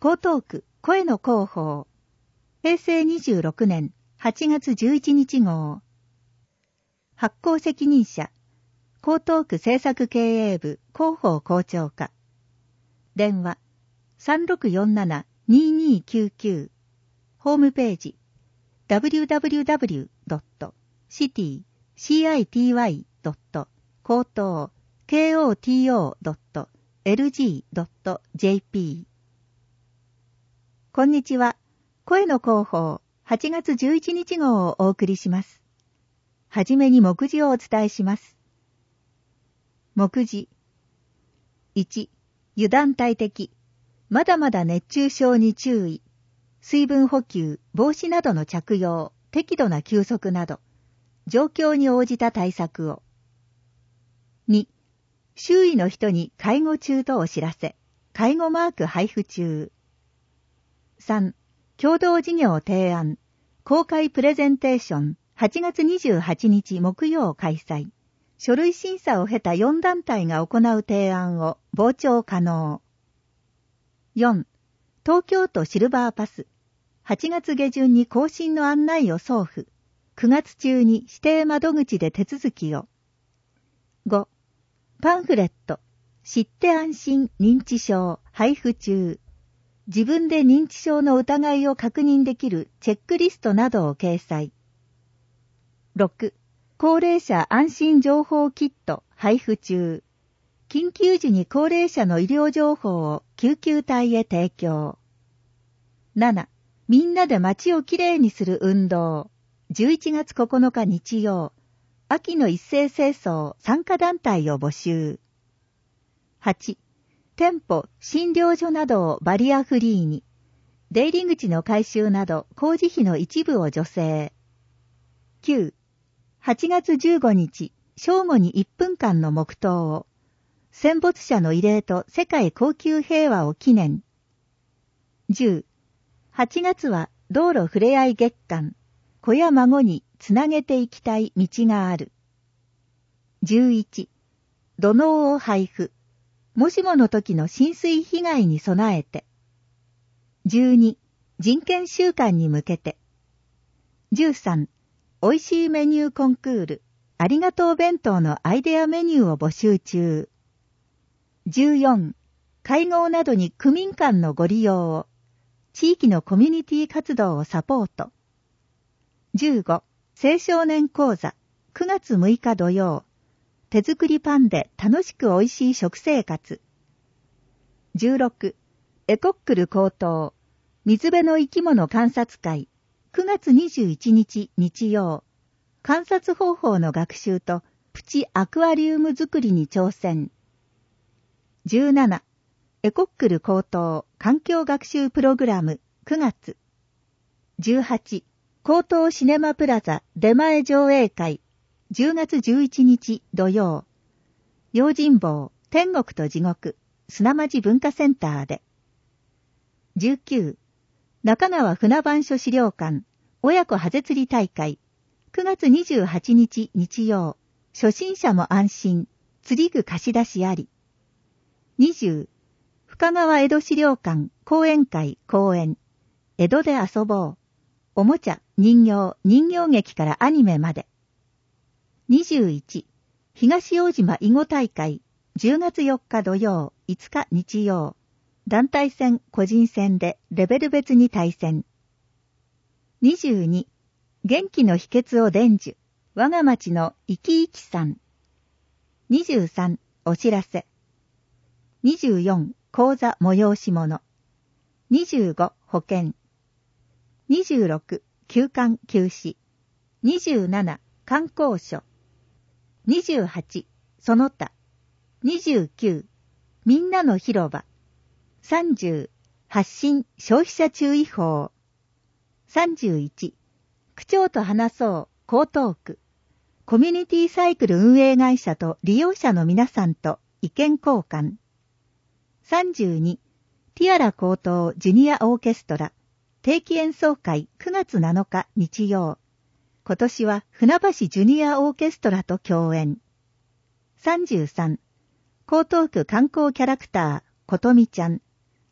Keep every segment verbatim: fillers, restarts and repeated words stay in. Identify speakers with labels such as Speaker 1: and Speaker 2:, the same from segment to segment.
Speaker 1: 江東区声の広報。平成にじゅうろくねんはちがつじゅういちにち号。発行責任者、江東区政策経営部広報校長課。電話 さんろくよんななにーにーきゅうきゅう。ホームページ ダブリューダブリューダブリュードットシティシーアイティーワイドットコートーケーオーティーオードットエルジードットジェーピー。こんにちは。声の広報はちがつじゅういちにち号をお送りします。はじめに目次をお伝えします。目次いち、油断大敵。まだまだ熱中症に注意。水分補給、帽子などの着用、適度な休息など、状況に応じた対策を。に、周囲の人に介護中とお知らせ、介護マーク配布中。さん、共同事業提案、公開プレゼンテーション、はちがつにじゅうはちにち木曜開催。書類審査を経たよんだんたいが行う提案を傍聴可能。よん、東京都シルバーパス。はちがつげじゅんに更新の案内を送付。くがつ中に指定窓口で手続きを。ご、パンフレット。知って安心認知症配布中。自分で認知症の疑いを確認できるチェックリストなどを掲載。ろく、高齢者安心情報キット配布中。緊急時に高齢者の医療情報を救急隊へ提供。なな、みんなで街をきれいにする運動。じゅういちがつここのか日曜。秋の一斉清掃参加団体を募集。はち、店舗、診療所などをバリアフリーに。出入り口の改修など工事費の一部を助成。きゅう、はちがつじゅうごにち、正午にいっぷんかんの黙祷を。戦没者の慰霊と世界恒久平和を記念。じゅう、はちがつは道路ふれあい月間。子や孫につなげていきたい道がある。じゅういち、土のうを配布。もしもの時の浸水被害に備えて。じゅうに、人権週間に向けて。じゅうさん、おいしいメニューコンクール。ありがとう弁当のアイデアメニューを募集中。じゅうよん、会合などに区民間のご利用を。地域のコミュニティ活動をサポート。じゅうご、青少年講座。くがつむいか土曜。手作りパンで楽しくおいしい食生活。じゅうろく、エコックル高等。水辺の生き物観察会。くがつにじゅういちにち日曜。観察方法の学習とプチアクアリウム作りに挑戦。じゅうなな、エコックル高等環境学習プログラムくがつ。じゅうはち、高等シネマプラザ出前上映会じゅうがつじゅういちにち土曜。用心棒天国と地獄砂町文化センターで。じゅうきゅう、中川船番所資料館親子ハゼ釣り大会くがつにじゅうはちにち日曜。初心者も安心釣り具貸し出しあり。にじゅう、深川江戸資料館講演会講演江戸で遊ぼう。おもちゃ、人形、人形劇からアニメまで。にじゅういち、東大島囲碁大会、じゅうがつよっか土曜、いつか日曜。団体戦、個人戦でレベル別に対戦。にじゅうに、元気の秘訣を伝授。我が町の生き生きさん。にじゅうさん、お知らせ。にじゅうよん、講座催し物。にじゅうご、保険。にじゅうろく、休館休止。にじゅうなな、観光所。にじゅうはち、その他。にじゅうきゅう、みんなの広場。さんじゅう、発信消費者注意報。さんじゅういち、区長と話そう江東区。コミュニティサイクル運営会社と利用者の皆さんと意見交換。さんじゅうに、ティアラ高等ジュニアオーケストラ。定期演奏会くがつなのか日曜。今年は船橋ジュニアオーケストラと共演。さんじゅうさん、江東区観光キャラクター、ことみちゃん。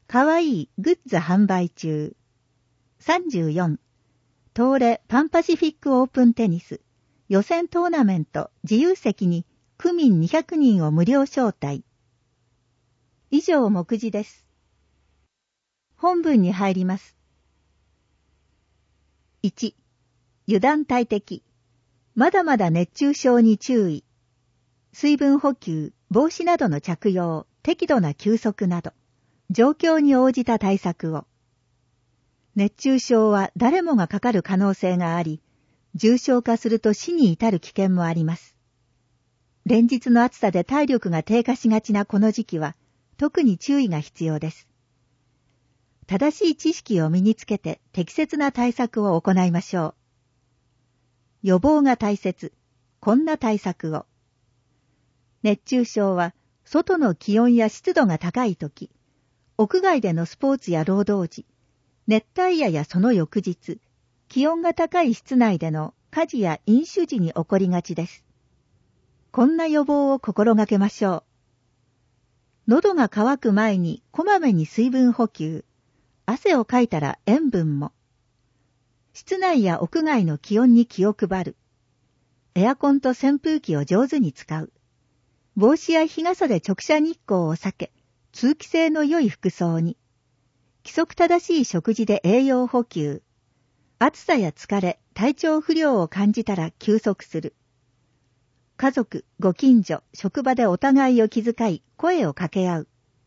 Speaker 1: かわいいグッズ販売中。さんじゅうよん、東レパンパシフィックオープンテニス予選トーナメント自由席に区民にひゃくにんを無料招待。以上目次です。本文に入ります。いち、油断大敵。まだまだ熱中症に注意。水分補給、帽子などの着用、適度な休息など、状況に応じた対策を。熱中症は誰もがかかる可能性があり、重症化すると死に至る危険もあります。連日の暑さで体力が低下しがちなこの時期は、特に注意が必要です。正しい知識を身につけて適切な対策を行いましょう。予防が大切。こんな対策を。熱中症は、外の気温や湿度が高いとき、屋外でのスポーツや労働時、熱帯夜やその翌日、気温が高い室内での家事や飲酒時に起こりがちです。こんな予防を心がけましょう。喉が渇く前にこまめに水分補給、汗をかいたら塩分も。室内や屋外の気温に気を配る。エアコンと扇風機を上手に使う。帽子や日傘で直射日光を避け、通気性の良い服装に。規則正しい食事で栄養補給。暑さや疲れ、体調不良を感じたら休息する。家族、ご近所、職場でお互いを気遣い、声を掛け合う。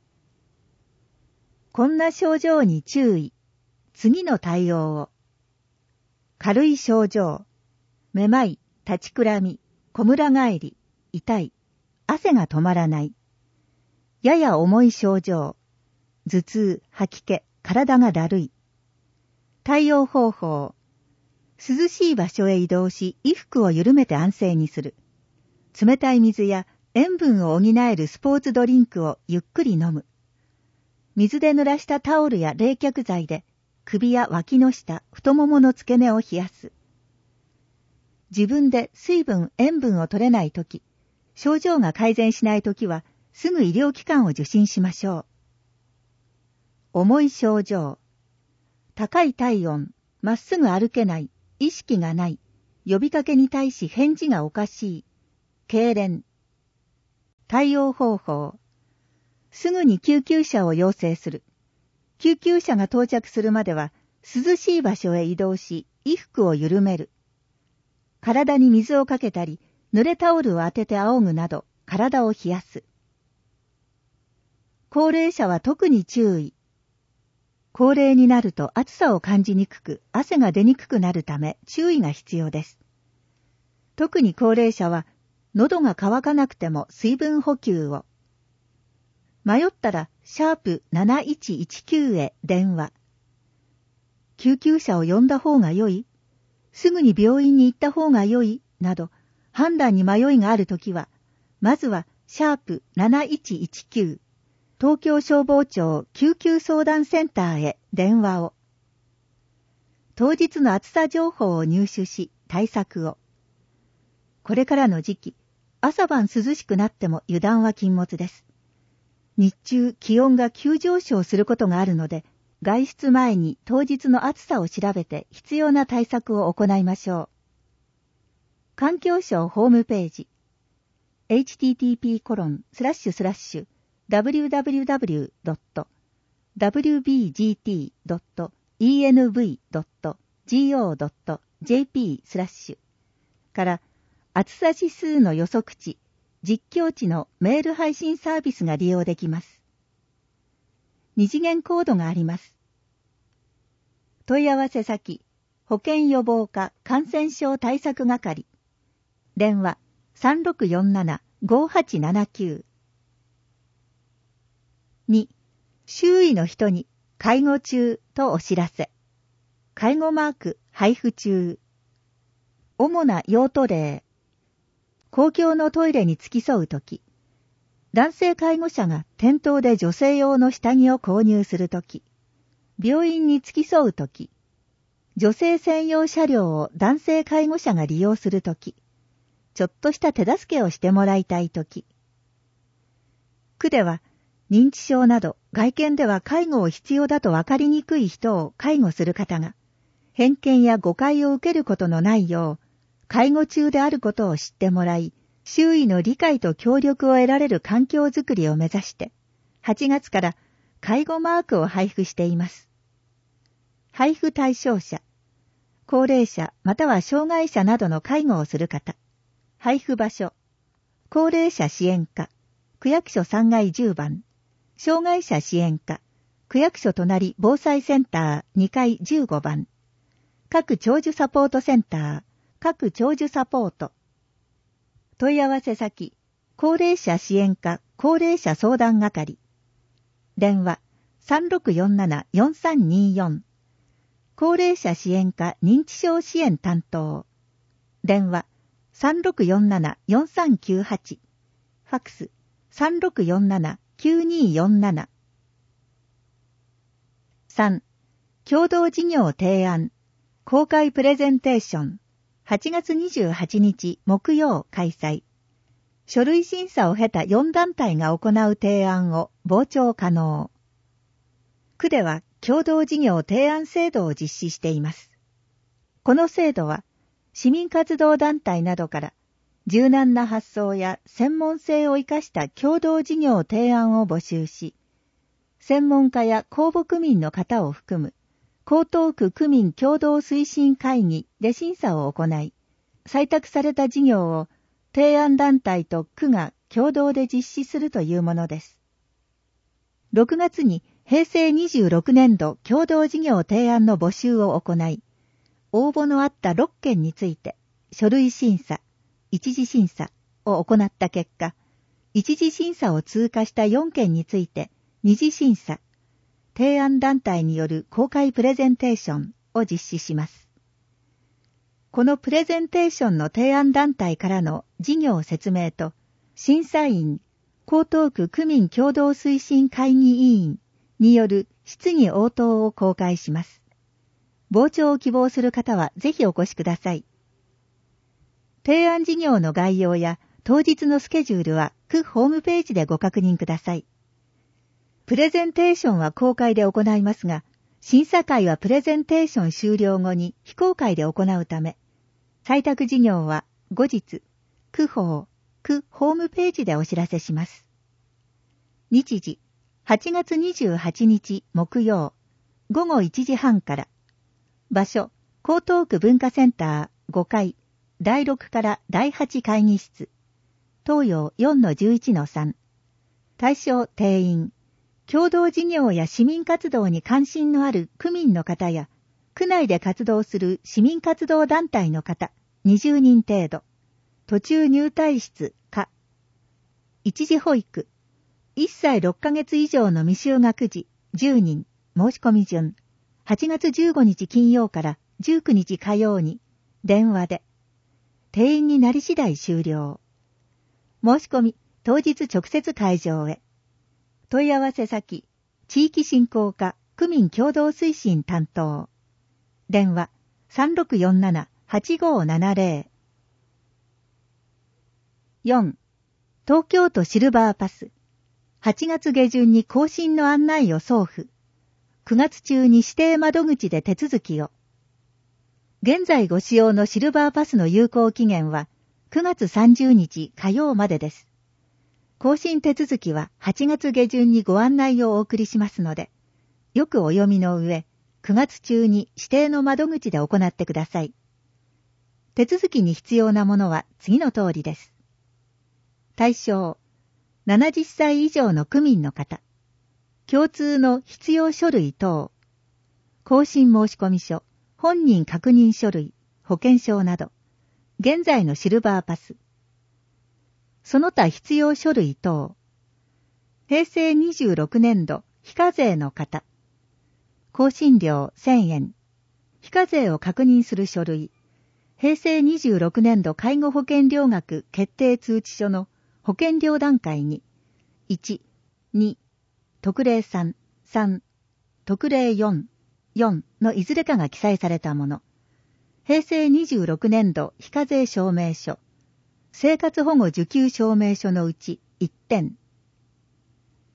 Speaker 1: こんな症状に注意。次の対応を。軽い症状。めまい、立ちくらみ、こむら返り、痛い、汗が止まらない。やや重い症状。頭痛、吐き気、体がだるい。対応方法。涼しい場所へ移動し、衣服を緩めて安静にする。冷たい水や塩分を補えるスポーツドリンクをゆっくり飲む。水で濡らしたタオルや冷却剤で首や脇の下、太ももの付け根を冷やす。自分で水分、塩分を取れないとき、症状が改善しないときは、すぐ医療機関を受診しましょう。重い症状。高い体温、まっすぐ歩けない、意識がない、呼びかけに対し返事がおかしい、痙攣。対応方法。すぐに救急車を要請する。救急車が到着するまでは、涼しい場所へ移動し、衣服を緩める。体に水をかけたり、濡れタオルを当てて仰ぐなど、体を冷やす。高齢者は特に注意。高齢になると暑さを感じにくく、汗が出にくくなるため注意が必要です。特に高齢者は、喉が渇かなくても水分補給を。迷ったら、シャープなないちいちきゅうへ電話。救急車を呼んだ方が良い？すぐに病院に行った方が良い？など、判断に迷いがあるときは、まずは、シャープなないちいちきゅう、東京消防庁救急相談センターへ電話を。当日の暑さ情報を入手し、対策を。これからの時期、朝晩涼しくなっても油断は禁物です。日中気温が急上昇することがあるので、外出前に当日の暑さを調べて必要な対策を行いましょう。環境省ホームページ エイチティーティーピーコロンスラッシュスラッシュダブリューダブリューダブリュードットダブリュービージーティードットイーエヌブイドットジーオードットジェーピースラッシュから暑さ指数の予測値、実況値のメール配信サービスが利用できます。二次元コードがあります。問い合わせ先、保健予防課感染症対策係。電話 さんろくよんななごはちななきゅう。に、周囲の人に介護中とお知らせ。介護マーク配布中。主な用途例。公共のトイレに付き添うとき、男性介護者が店頭で女性用の下着を購入するとき、病院に付き添うとき、女性専用車両を男性介護者が利用するとき、ちょっとした手助けをしてもらいたいとき。区では、 認知症など外見では介護を必要だと分かりにくい人を介護する方が、偏見や誤解を受けることのないよう、介護中であることを知ってもらい、周囲の理解と協力を得られる環境づくりを目指して、はちがつから介護マークを配布しています。配布対象者、高齢者または障害者などの介護をする方。配布場所、高齢者支援課、区役所さんがいじゅうばん、障害者支援課、区役所隣防災センターにかいじゅうごばん、各長寿サポートセンター、各長寿サポート。問い合わせ先、高齢者支援課、高齢者相談係。電話、さんろくよんなな よんさんによん。高齢者支援課認知症支援担当。電話、さんろくよんなな よんさんきゅうはち。ファックス、さんろくよんなな きゅうによんなな。さん. 共同事業提案、公開プレゼンテーション、はちがつにじゅうはちにち木曜開催。書類審査を経たよんだんたいが行う提案を傍聴可能。区では共同事業提案制度を実施しています。この制度は、市民活動団体などから柔軟な発想や専門性を生かした共同事業提案を募集し、専門家や公募区民の方を含む江東区区民共同推進会議で審査を行い、採択された事業を提案団体と区が共同で実施するというものです。ろくがつにへいせいにじゅうろくねんど共同事業提案の募集を行い、応募のあったろっけんについて書類審査、一次審査を行った結果、一次審査を通過したよんけんについて二次審査、提案団体による公開プレゼンテーションを実施します。このプレゼンテーションの提案団体からの事業説明と、審査員、江東区区民共同推進会議委員による質疑応答を公開します。傍聴を希望する方はぜひお越しください。提案事業の概要や当日のスケジュールは区ホームページでご確認ください。プレゼンテーションは公開で行いますが、審査会はプレゼンテーション終了後に非公開で行うため、採択事業は後日、区法、区ホームページでお知らせします。日時、はちがつにじゅうはちにち木曜、ごごいちじはんから。場所、江東区文化センターごかい、だいろくからだいはち会議室。東洋 よんのじゅういちのさん。対象定員。共同事業や市民活動に関心のある区民の方や、区内で活動する市民活動団体の方、にじゅうにん程度。途中入退室か。一時保育。いっさいろっかげつ以上の未就学児じゅうにん。申し込み順。はちがつじゅうごにち金曜からじゅうくにち火曜に電話で。定員になり次第終了。申し込み当日直接会場へ。問い合わせ先、地域振興課区民共同推進担当。電話 さんろくよんなな はちごななぜろ。よん. 東京都シルバーパス。はちがつげじゅんに更新の案内を送付。くがつ中に指定窓口で手続きを。現在ご使用のシルバーパスの有効期限はくがつさんじゅうにち火曜までです。更新手続きははちがつげじゅんにご案内をお送りしますので、よくお読みの上、くがつ中に指定の窓口で行ってください。手続きに必要なものは次の通りです。対象、ななじゅっさい以上の区民の方。共通の必要書類等、更新申込書、本人確認書類、保険証など、現在のシルバーパス。その他必要書類等、へいせいにじゅうろくねんど非課税の方、更新料せんえん、非課税を確認する書類、へいせいにじゅうろくねんど介護保険料額決定通知書の保険料段階に、いち、に、特例さん、さん、特例よん、よんのいずれかが記載されたもの。へいせいにじゅうろくねんど非課税証明書、生活保護受給証明書のうちいってん。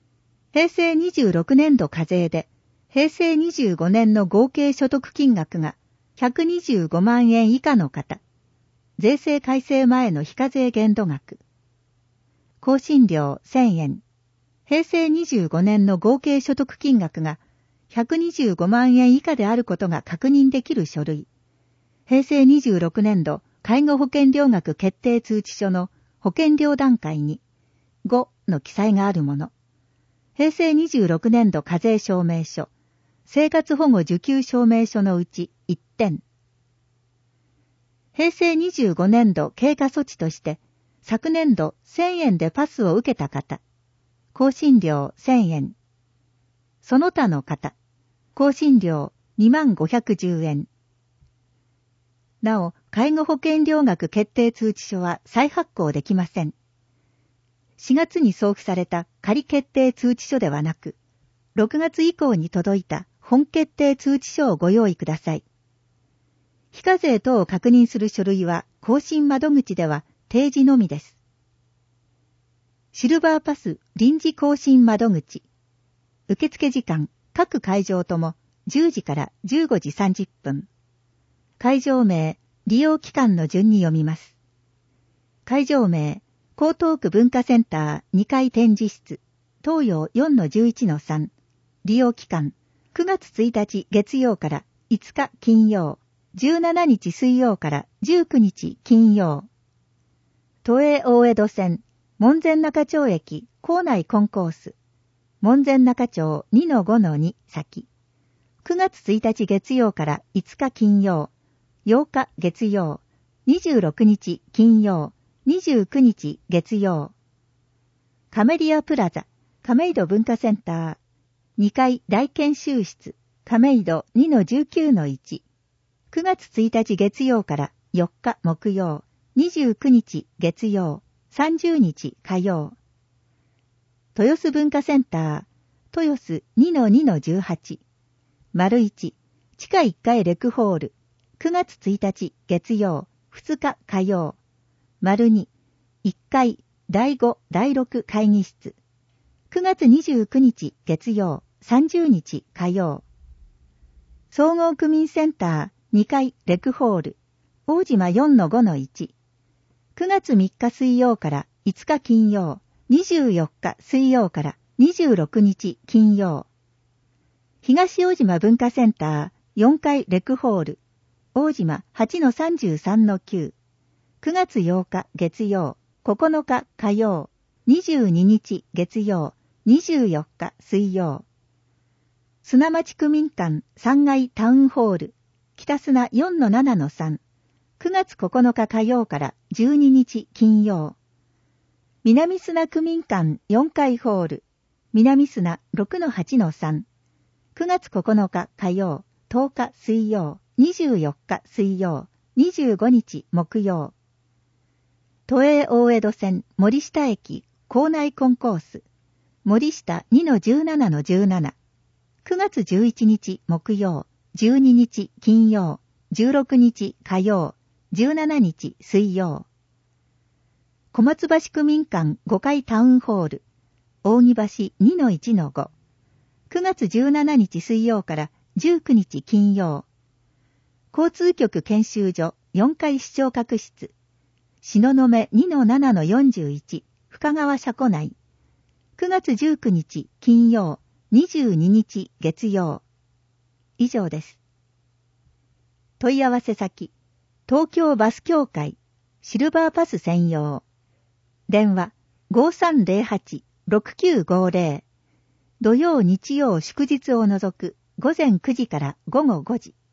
Speaker 1: 平成にじゅうろくねん度課税で、平成にじゅうごねんの合計所得金額がひゃくにじゅうごまんえん以下の方、税制改正前の非課税限度額。更新料せんえん。平成にじゅうごねんの合計所得金額がひゃくにじゅうごまんえん以下であることが確認できる書類。平成にじゅうろくねん度介護保険料額決定通知書の保険料段階にごの記載があるもの。平成にじゅうろくねん度課税証明書、生活保護受給証明書のうちいってん。平成にじゅうごねん度経過措置として、昨年度せんえんでパスを受けた方、更新料せんえん。その他の方、更新料にまんごひゃくじゅうえん。なお、介護保険料額決定通知書は再発行できません。しがつに送付された仮決定通知書ではなく、ろくがつ以降に届いた本決定通知書をご用意ください。非課税等を確認する書類は更新窓口では提示のみです。シルバーパス臨時更新窓口。受付時間、各会場ともじゅうじからじゅうごじさんじゅっぷん。会場名、利用期間の順に読みます。会場名、江東区文化センターにかい展示室、東洋 よんのじゅういちのさん。利用期間、くがつついたち月曜からいつか金曜、じゅうしちにち水曜からじゅうくにち金曜。都営大江戸線、門前仲町駅構内コンコース、門前仲町 にのごのに 先。くがつついたち月曜からいつか金曜、ようか月曜、にじゅうろくにち金曜、にじゅうくにち月曜。カメリアプラザ、亀戸文化センター、にかい大研修室、亀戸 にのじゅうきゅうのいち。くがつついたち月曜からよっか木曜、にじゅうくにち月曜、さんじゅうにち火曜。豊洲文化センター、豊洲 にのにのじゅうはち。丸いち、地下いっかいレクホール、くがつついたち月曜、ふつか火曜。丸に、いっかいだいごだいろく会議室、くがつにじゅうくにち月曜、さんじゅうにち火曜。総合区民センターにかいレクホール、大島 よんのごのいち。くがつみっか水曜からいつか金曜、にじゅうよっか水曜からにじゅうろくにち金曜。東大島文化センターよんかいレクホール、大島 はちのさんじゅうさんのきゅう。くがつようか月曜、ここのか火曜、にじゅうににち月曜、にじゅうよっか水曜。砂町区民館さんがいタウンホール、北砂 よんのななのさん。くがつここのか火曜からじゅうににち金曜。南砂区民館よんかいホール、南砂 ろくのはちのさん。くがつここのか火曜、とおか水曜、にじゅうよっか水曜、にじゅうごにち木曜。都営大江戸線森下駅構内コンコース、森下 にのじゅうななのじゅうなな。くがつじゅういちにち木曜、じゅうににち金曜、じゅうろくにち火曜、じゅうしちにち水曜。小松橋区民館ごかいタウンホール、扇橋 にのいちのご。くがつじゅうしちにち水曜からじゅうくにち金曜。交通局研修所よんかい視聴覚室、東雲 にのななのよんじゅういち、深川車庫内。くがつじゅうくにち金曜、にじゅうににち月曜。以上です。問い合わせ先、東京バス協会、シルバーパス専用。電話 ごーさんぜろはちろくきゅうごぜろ。土曜日曜祝日を除く午前くじから午後ごじ。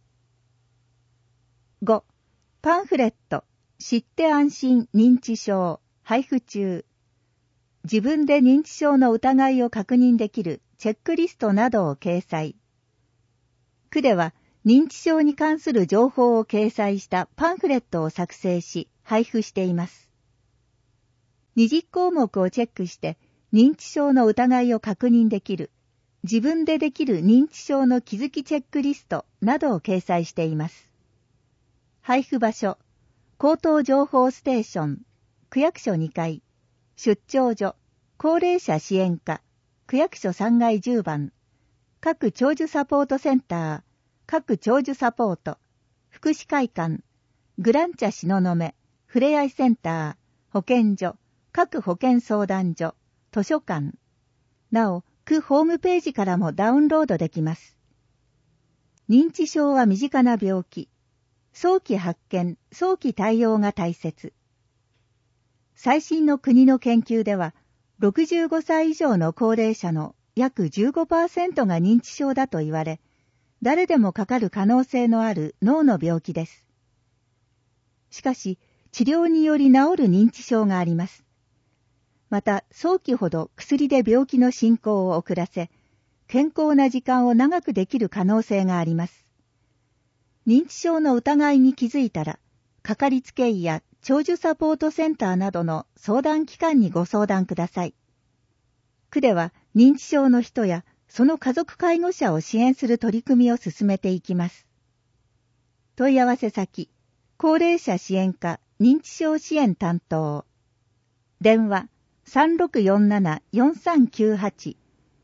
Speaker 1: ご. パンフレット、知って安心認知症、配布中。自分で認知症の疑いを確認できるチェックリストなどを掲載。区では認知症に関する情報を掲載したパンフレットを作成し配布しています。にじゅっこうもくをチェックして認知症の疑いを確認できる自分でできる認知症の気づきチェックリストなどを掲載しています。配布場所、口頭情報ステーション、区役所にかい、出張所、高齢者支援課、 区役所さんがいじゅうばん、各長寿サポートセンター、各長寿サポート、福祉会館、グランチャ東雲、ふれあいセンター、保健所、各保健相談所、図書館。なお、区ホームページからもダウンロードできます。認知症は身近な病気。早期発見、早期対応が大切。最新の国の研究では、ろくじゅうごさい以上の高齢者の約 じゅうごパーセント が認知症だと言われ、誰でもかかる可能性のある脳の病気です。しかし、治療により治る認知症があります。また、早期ほど薬で病気の進行を遅らせ、健康な時間を長くできる可能性があります。認知症の疑いに気づいたら、かかりつけ医や長寿サポートセンターなどの相談機関にご相談ください。区では認知症の人やその家族介護者を支援する取り組みを進めていきます。問い合わせ先、高齢者支援課認知症支援担当。電話 さんろくよんなな よんさんきゅうはち。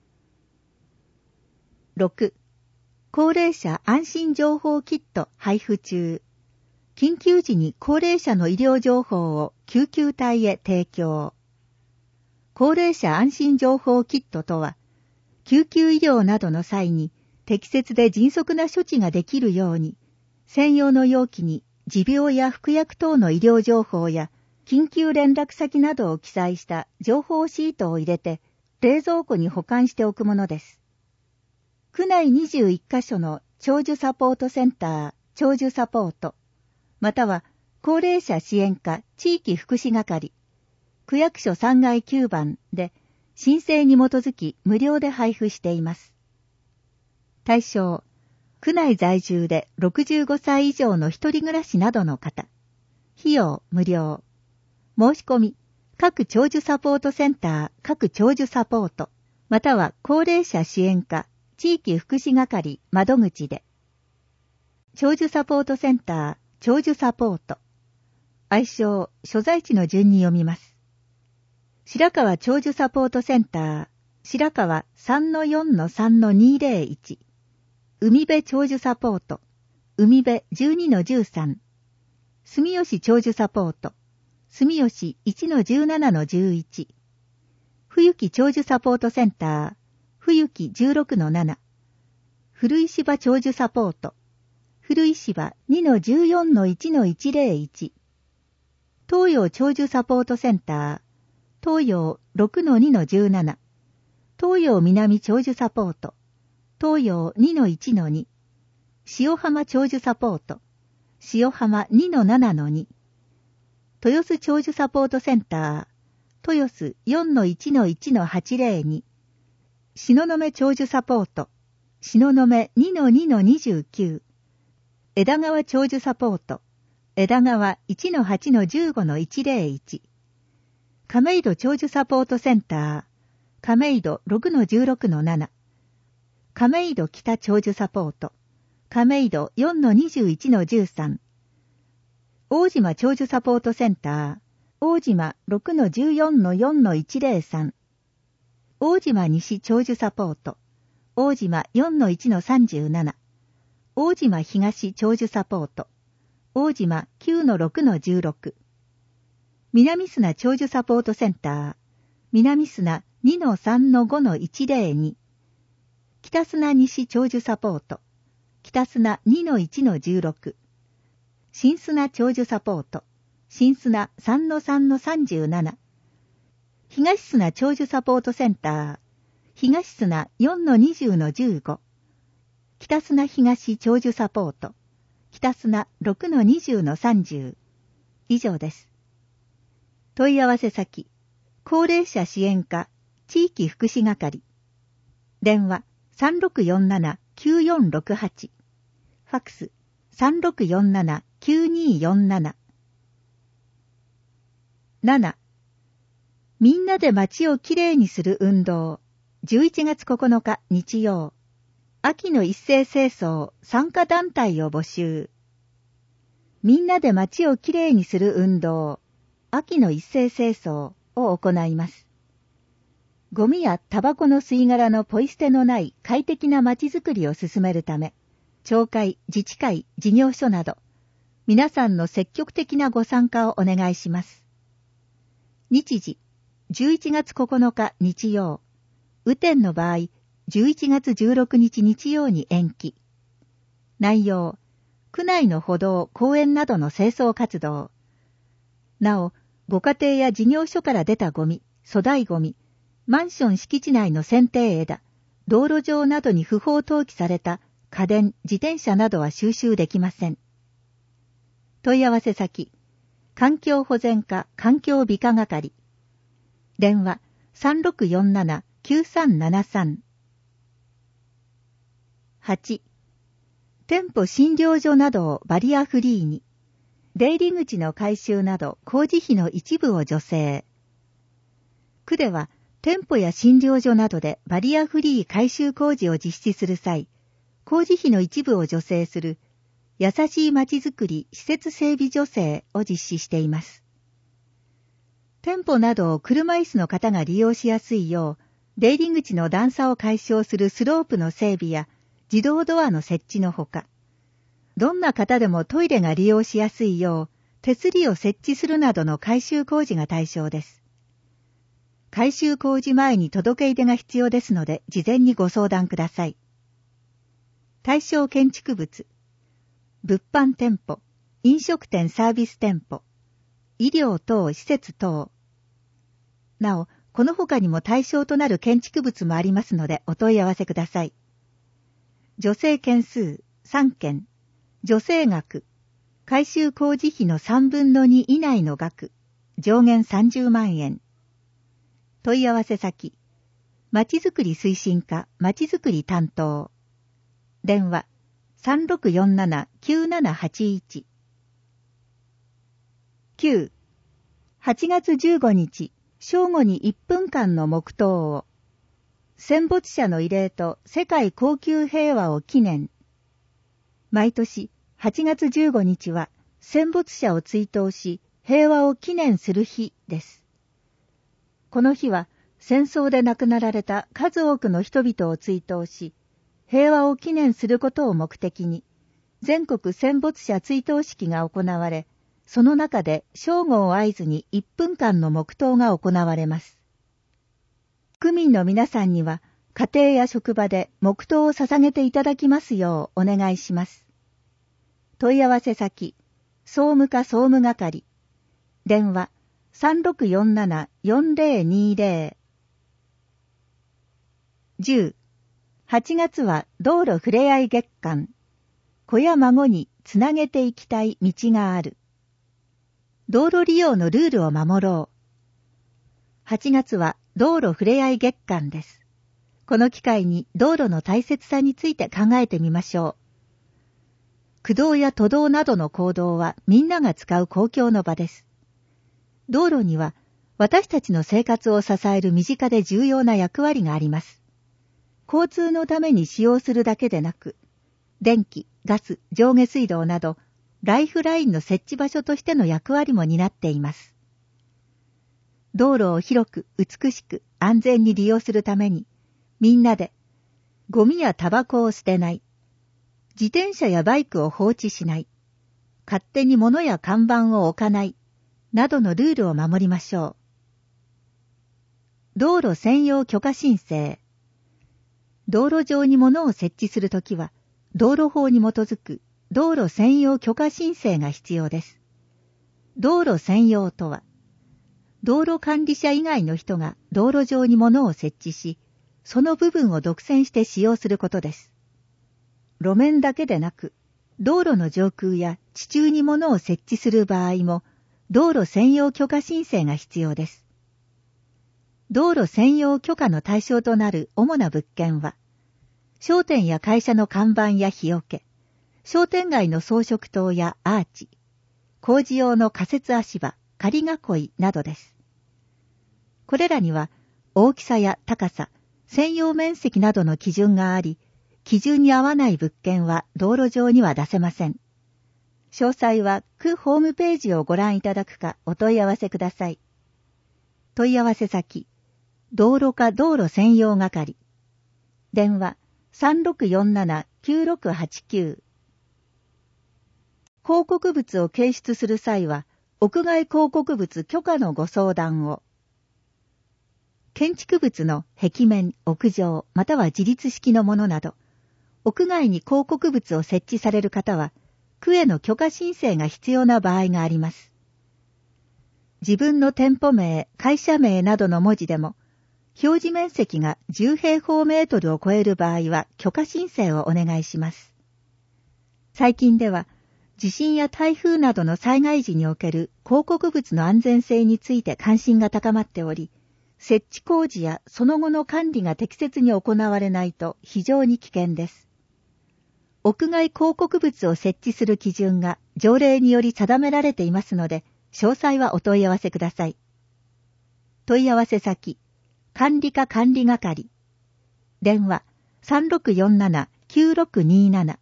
Speaker 1: ろく. 高齢者安心情報キット配布中。緊急時に高齢者の医療情報を救急隊へ提供。高齢者安心情報キットとは、救急医療などの際に適切で迅速な処置ができるように、専用の容器に持病や服薬等の医療情報や緊急連絡先などを記載した情報シートを入れて冷蔵庫に保管しておくものです。区内にじゅういっかしょの長寿サポートセンター、長寿サポート、または高齢者支援課地域福祉係、区役所さんがいきゅうばんで申請に基づき無料で配布しています。対象、区内在住でろくじゅうごさい以上の一人暮らしなどの方。費用無料。申し込み、各長寿サポートセンター、各長寿サポート、または高齢者支援課地域福祉係窓口で。長寿サポートセンター、長寿サポート。愛称、所在地の順に読みます。白川長寿サポートセンター、白川 さんのよんのさんのにぜろいち。海辺長寿サポート、海辺 じゅうにのじゅうさん。住吉長寿サポート、住吉 いちのじゅうななのじゅういち。冬木長寿サポートセンター、冬木 じゅうろくのなな。古石場長寿サポート、古石場 にのじゅうよんのいちのいちぜろいち。東洋長寿サポートセンター、東洋 ろくのにのじゅうなな。東洋南長寿サポート、東洋 にのいちのに。塩浜長寿サポート、塩浜 にのななのに。豊洲長寿サポートセンター、豊洲 よんのいちのいちのはちぜろに。東雲長寿サポート、東雲 にのにのにじゅうきゅう。枝川長寿サポート、枝川 いちのはちのじゅうごのいちぜろいち。亀戸長寿サポートセンター、亀戸 ろくのじゅうろくのなな。亀戸北長寿サポート、亀戸 よんのにじゅういちのじゅうさん。大島長寿サポートセンター、大島 ろくのじゅうよんのよんのいちぜろさん。大島西長寿サポート、大島 よんのいちのさんじゅうなな。大島東長寿サポート、大島 きゅうのろくのじゅうろく。南砂長寿サポートセンター、南砂 にのさんのごのいちぜろに。北砂西長寿サポート、北砂 にのいちのじゅうろく。新砂長寿サポート、新砂 さんのさんのさんじゅうなな。東砂長寿サポートセンター、東砂 よんのにじゅうのじゅうご。北砂東長寿サポート、北砂 ろくのにじゅうのさんじゅう。以上です。問い合わせ先、高齢者支援課地域福祉係。電話 さんろくよんなな きゅうよんろくはち。ファックス さんろくよんなな きゅうによんなな。なな. みんなで街をきれいにする運動。じゅういちがつここのか日曜。秋の一斉清掃参加団体を募集。みんなで街をきれいにする運動。秋の一斉清掃を行います。 ゴミやタバコの吸い殻のポイ捨てのない快適な街づくりを進めるため、町会、自治会、事業所など、皆さんの積極的なご参加をお願いします。日時、じゅういちがつここのか日曜。雨天の場合、じゅういちがつじゅうろくにち日曜に延期。内容、区内の歩道、公園などの清掃活動。なお、ご家庭や事業所から出たゴミ、粗大ゴミ、マンション敷地内の剪定枝、道路上などに不法投棄された家電、自転車などは収集できません。問い合わせ先、環境保全課環境美化係。電話 さんろくよんななきゅうさんななさん。はち. 店舗診療所などをバリアフリーに。出入り口の改修など工事費の一部を助成。区では店舗や診療所などでバリアフリー改修工事を実施する際、工事費の一部を助成する優しいまちづくり施設整備助成を実施しています。店舗などを車椅子の方が利用しやすいよう、出入り口の段差を解消するスロープの整備や自動ドアの設置のほか、どんな方でもトイレが利用しやすいよう、手すりを設置するなどの改修工事が対象です。改修工事前に届け出が必要ですので、事前にご相談ください。対象建築物、物販店舗、飲食店サービス店舗、医療等施設等。なお、この他にも対象となる建築物もありますのでお問い合わせください。助成件数さんけん、助成額、改修工事費のさんぶんのに以内の額、上限さんじゅうまんえん。問い合わせ先、まちづくり推進課まちづくり担当。電話 さんろくよんななきゅうななはちいち。きゅう. はちがつじゅうごにち、正午にいっぷんかんの黙祷を。戦没者の慰霊と世界恒久平和を記念。毎年はちがつじゅうごにちは戦没者を追悼し、平和を記念する日です。この日は戦争で亡くなられた数多くの人々を追悼し、平和を記念することを目的に、全国戦没者追悼式が行われ、その中で正午を合図にいっぷんかんの黙祷が行われます。区民の皆さんには、家庭や職場で黙祷を捧げていただきますようお願いします。問い合わせ先、総務課総務係。電話、さんろくよんななよんぜろにぜろ。じゅう. はちがつは道路ふれあい月間。子や孫につなげていきたい道がある。道路利用のルールを守ろう。はちがつは道路ふれあい月間です。この機会に道路の大切さについて考えてみましょう。区道や都道などの公道はみんなが使う公共の場です。道路には私たちの生活を支える身近で重要な役割があります。交通のために使用するだけでなく、電気、ガス、上下水道など、ライフラインの設置場所としての役割も担っています。道路を広く、美しく、安全に利用するために、みんなで、ゴミやタバコを捨てない、自転車やバイクを放置しない、勝手に物や看板を置かない、などのルールを守りましょう。道路専用許可申請。道路上に物を設置するときは、道路法に基づく道路専用許可申請が必要です。道路専用とは、道路管理者以外の人が道路上に物を設置し、その部分を独占して使用することです。路面だけでなく、道路の上空や地中に物を設置する場合も、道路専用許可申請が必要です。道路専用許可の対象となる主な物件は、商店や会社の看板や日よけ、商店街の装飾灯やアーチ、工事用の仮設足場、仮囲いなどです。これらには大きさや高さ、専用面積などの基準があり、基準に合わない物件は道路上には出せません。詳細は区ホームページをご覧いただくかお問い合わせください。問い合わせ先、 道路課道路専用係。電話 さんろくよんななきゅうろくはちきゅう。広告物を掲出する際は、屋外広告物許可のご相談を。建築物の壁面、屋上、または自立式のものなど、屋外に広告物を設置される方は、区への許可申請が必要な場合があります。自分の店舗名、会社名などの文字でも、表示面積がじゅうへいほうメートルを超える場合は許可申請をお願いします。最近では、地震や台風などの災害時における広告物の安全性について関心が高まっており、設置工事やその後の管理が適切に行われないと非常に危険です。屋外広告物を設置する基準が条例により定められていますので、詳細はお問い合わせください。問い合わせ先、管理課管理係。電話 さんろくよんななきゅうろくになな。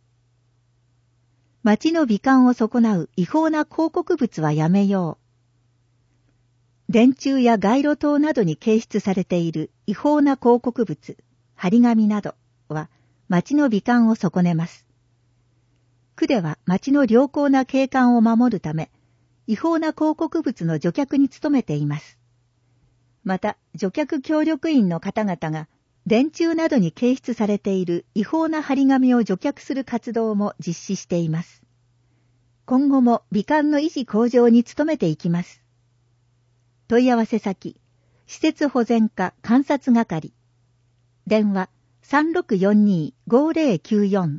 Speaker 1: 街の美観を損なう違法な広告物はやめよう。電柱や街路灯などに掲出されている違法な広告物、張り紙などは街の美観を損ねます。区では街の良好な景観を守るため、違法な広告物の除却に努めています。また、除却協力員の方々が電柱などに掲出されている違法な張り紙を除却する活動も実施しています。今後も美観の維持向上に努めていきます。問い合わせ先、施設保全課監察係。電話 さんろくよんにごぜろきゅうよん。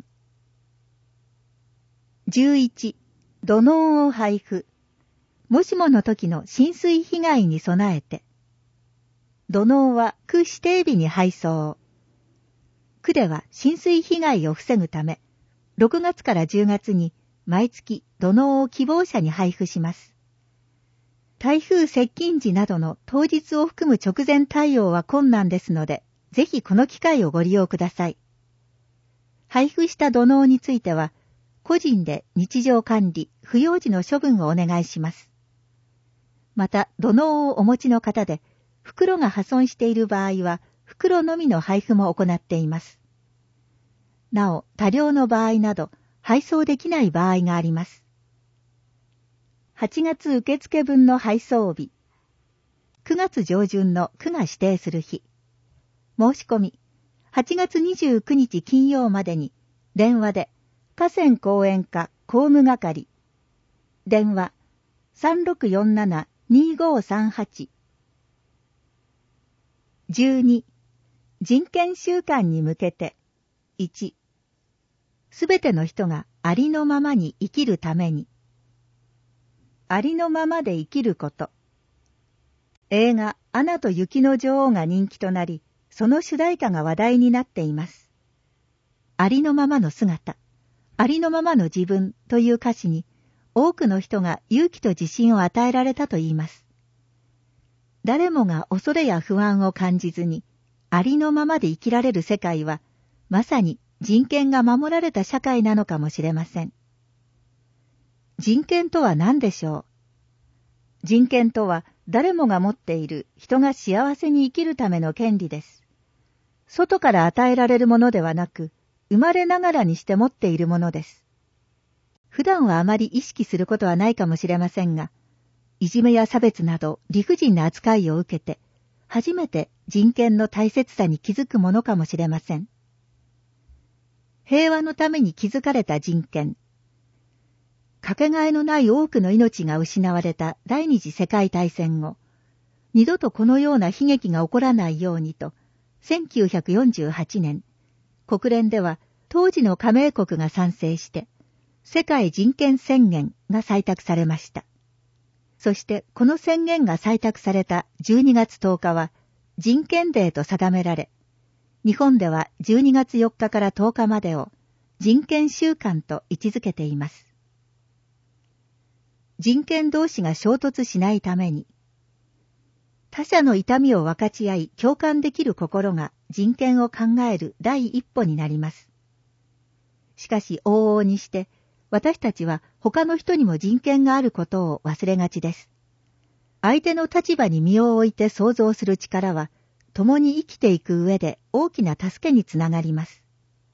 Speaker 1: じゅういち、土のうを配布。もしもの時の浸水被害に備えて。土のうは区指定日に配送。区では浸水被害を防ぐため、ろくがつからじゅうがつに毎月土のうを希望者に配布します。台風接近時などの当日を含む直前対応は困難ですので、ぜひこの機会をご利用ください。配布した土のうについては、個人で日常管理、不要時の処分をお願いします。また、土のうをお持ちの方で、袋が破損している場合は、袋のみの配布も行っています。なお、多量の場合など、配送できない場合があります。はちがつ受付分の配送日。くがつ上旬の区が指定する日。申し込み。はちがつにじゅうくにち金曜までに、電話で、河川公園課公務係。電話 さんろくよんななにごさんはち。じゅうに、人権週間に向けて。いち、すべての人がありのままに生きるために。ありのままで生きること。映画アナと雪の女王が人気となり、その主題歌が話題になっています。ありのままの姿、ありのままの自分という歌詞に、多くの人が勇気と自信を与えられたと言います。誰もが恐れや不安を感じずに、ありのままで生きられる世界は、まさに人権が守られた社会なのかもしれません。人権とは何でしょう？人権とは誰もが持っている人が幸せに生きるための権利です。外から与えられるものではなく、生まれながらにして持っているものです。普段はあまり意識することはないかもしれませんが、いじめや差別など理不尽な扱いを受けて、初めて人権の大切さに気づくものかもしれません。平和のために築かれた人権。かけがえのない多くの命が失われた第二次世界大戦後、二度とこのような悲劇が起こらないようにと、せんきゅうひゃくよんじゅうはちねん、国連では当時の加盟国が賛成して、世界人権宣言が採択されました。そしてこの宣言が採択されたじゅうにがつとおかは人権デーと定められ、日本ではじゅうにがつよっかからとおかまでを人権週間と位置づけています。人権同士が衝突しないために、他者の痛みを分かち合い共感できる心が人権を考える第一歩になります。しかし往々にして私たちは他の人にも人権があることを忘れがちです。相手の立場に身を置いて想像する力は共に生きていく上で大きな助けにつながります。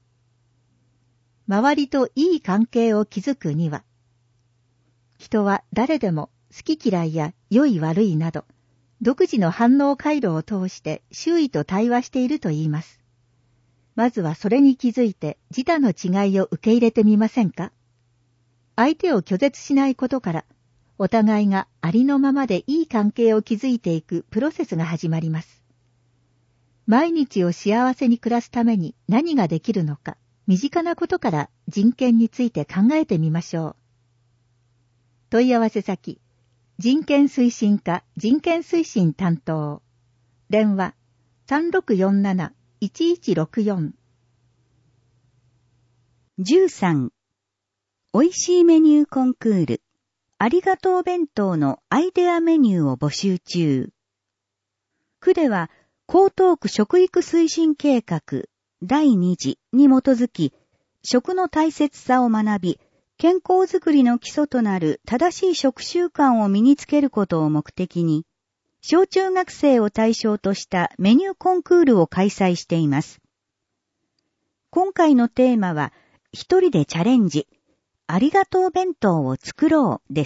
Speaker 1: 周りといい関係を築くには、人は誰でも好き嫌いや良い悪いなど、独自の反応回路を通して周囲と対話していると言います。まずはそれに気づいて自他の違いを受け入れてみませんか？相手を拒絶しないことから、お互いがありのままでいい関係を築いていくプロセスが始まります。毎日を幸せに暮らすために何ができるのか、身近なことから人権について考えてみましょう。問い合わせ先、人権推進課人権推進担当。電話 さんろくよんなな いちいちろくよん。
Speaker 2: じゅうさん. おいしいメニューコンクール。ありがとう弁当のアイデアメニューを募集中。区では、江東区食育推進計画だいに次に基づき、食の大切さを学び、健康づくりの基礎となる正しい食習慣を身につけることを目的に、小中学生を対象としたメニューコンクールを開催しています。今回のテーマは、一人でチャレンジ、ありがとう弁当を作ろうです。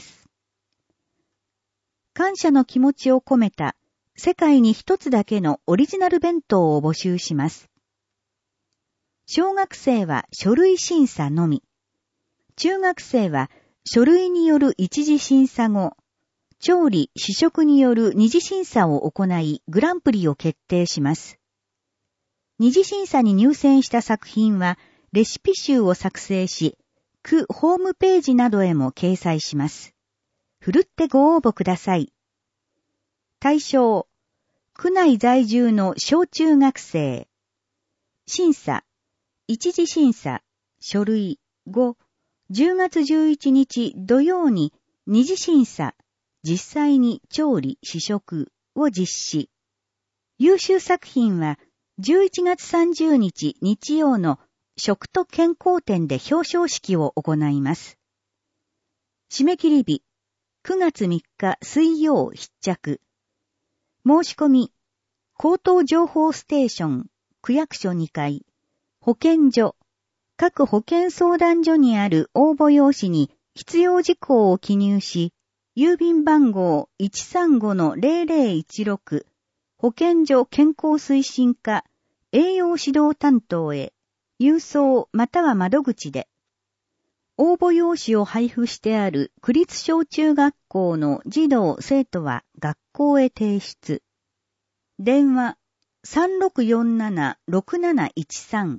Speaker 2: 感謝の気持ちを込めた世界に一つだけのオリジナル弁当を募集します。小学生は書類審査のみ。中学生は書類による一次審査後、調理・試食による二次審査を行いグランプリを決定します。二次審査に入選した作品はレシピ集を作成し、区ホームページなどへも掲載します。ふるってご応募ください。対象、区内在住の小中学生。審査、一次審査、書類後、じゅうがつじゅういちにち土曜に二次審査、実際に調理・試食を実施。優秀作品はじゅういちがつさんじゅうにち日曜の食と健康展で表彰式を行います。締め切り日、くがつみっか水曜必着。申し込み、口頭情報ステーション、区役所にかい、保健所、各保健相談所にある応募用紙に必要事項を記入し、郵便番号 いちさんごのゼロゼロいちろく、保健所健康推進課、栄養指導担当へ、郵送または窓口で、応募用紙を配布してある区立小中学校の児童生徒は学校へ提出。電話 さんろくよんなな ろくなないちさん。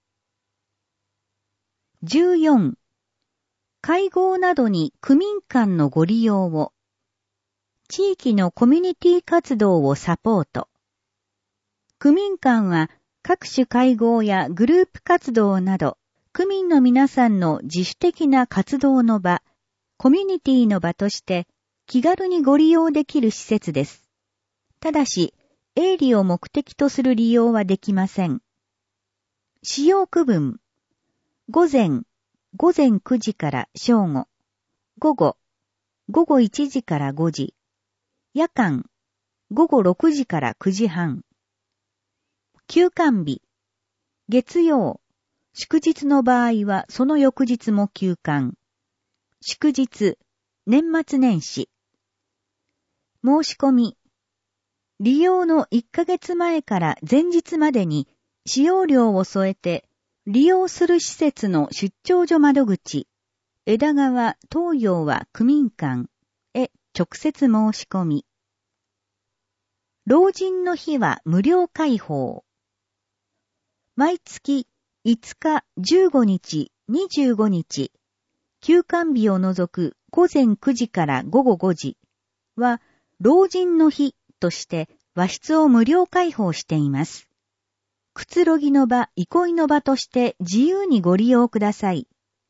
Speaker 2: じゅうよん. 会合などに区民間のご利用を。地域のコミュニティ活動をサポート。区民間は各種会合やグループ活動など、区民の皆さんの自主的な活動の場、コミュニティの場として気軽にご利用できる施設です。ただし、営利を目的とする利用はできません。使用区分。午前、午前くじから正午。午後、午後いちじからごじ。夜間、午後ろくじからくじはん。休館日。月曜、祝日の場合はその翌日も休館。祝日、年末年始。申し込み。利用のいっかげつまえから前日までに使用料を添えて利用する施設の出張所窓口、枝川東洋は区民館へ直接申し込み。老人の日は無料開放。毎月いつか、じゅうごにち、にじゅうごにち、休館日を除く午前くじから午後ごじは老人の日として和室を無料開放しています。くつろぎの場、憩いの場として自由にご利用ください。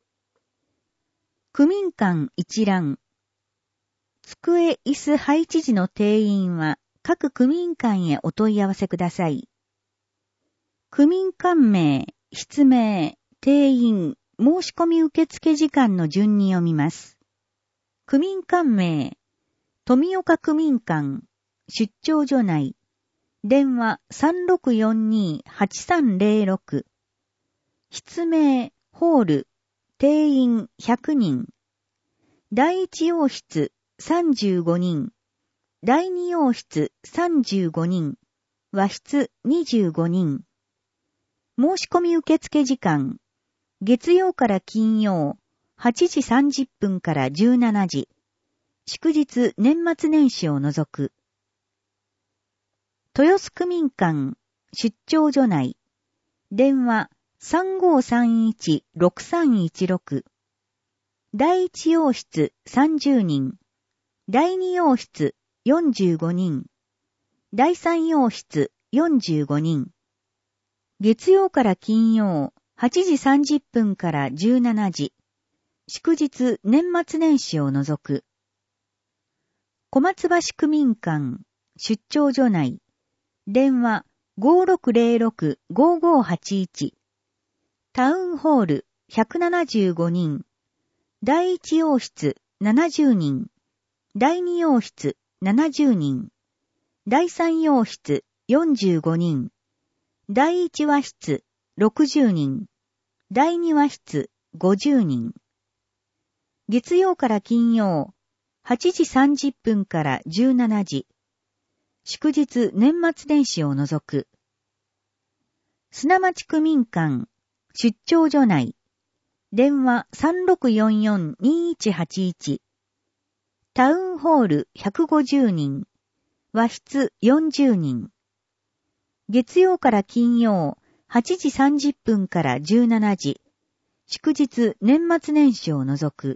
Speaker 2: 区民館一覧。机椅子配置時の定員は各区民館へお問い合わせください。区民館名、筆名、定員、申し込み受付時間の順に読みます。区民館名、富岡区民館、出張所内、 電話 さんろくよんに はちさんぜろろく。室名、ホール、定員ひゃくにん。第一洋室さんじゅうごにん。第二洋室さんじゅうごにん。和室にじゅうごにん。申し込み受付時間。月曜から金曜、はちじさんじゅっぷんからじゅうしちじ。祝日年末年始を除く。豊洲区民館、出張所内。電話 さんごさんいち ろくさんいちろく。第一洋室さんじゅうにん。第二洋室よんじゅうごにん。第三洋室よんじゅうごにん。月曜から金曜、はちじさんじゅっぷんからじゅうしちじ。祝日年末年始を除く。小松橋区民館、出張所内。電話 ごろくぜろろく ごごはちいち。タウンホールひゃくななじゅうごにん。第一洋室ななじゅうにん。第二洋室ななじゅうにん。第三洋室よんじゅうごにん。第一和室ろくじゅうにん。第二和室ごじゅうにん。月曜から金曜、はちじさんじゅっぷんからじゅうしちじ。祝日年末年始を除く。砂町区民館、出張所内。電話 さんろくよんよんにいちはちいち。タウンホールひゃくごじゅうにん。和室よんじゅうにん。月曜から金曜、はちじさんじゅっぷんからじゅうしちじ。祝日年末年始を除く。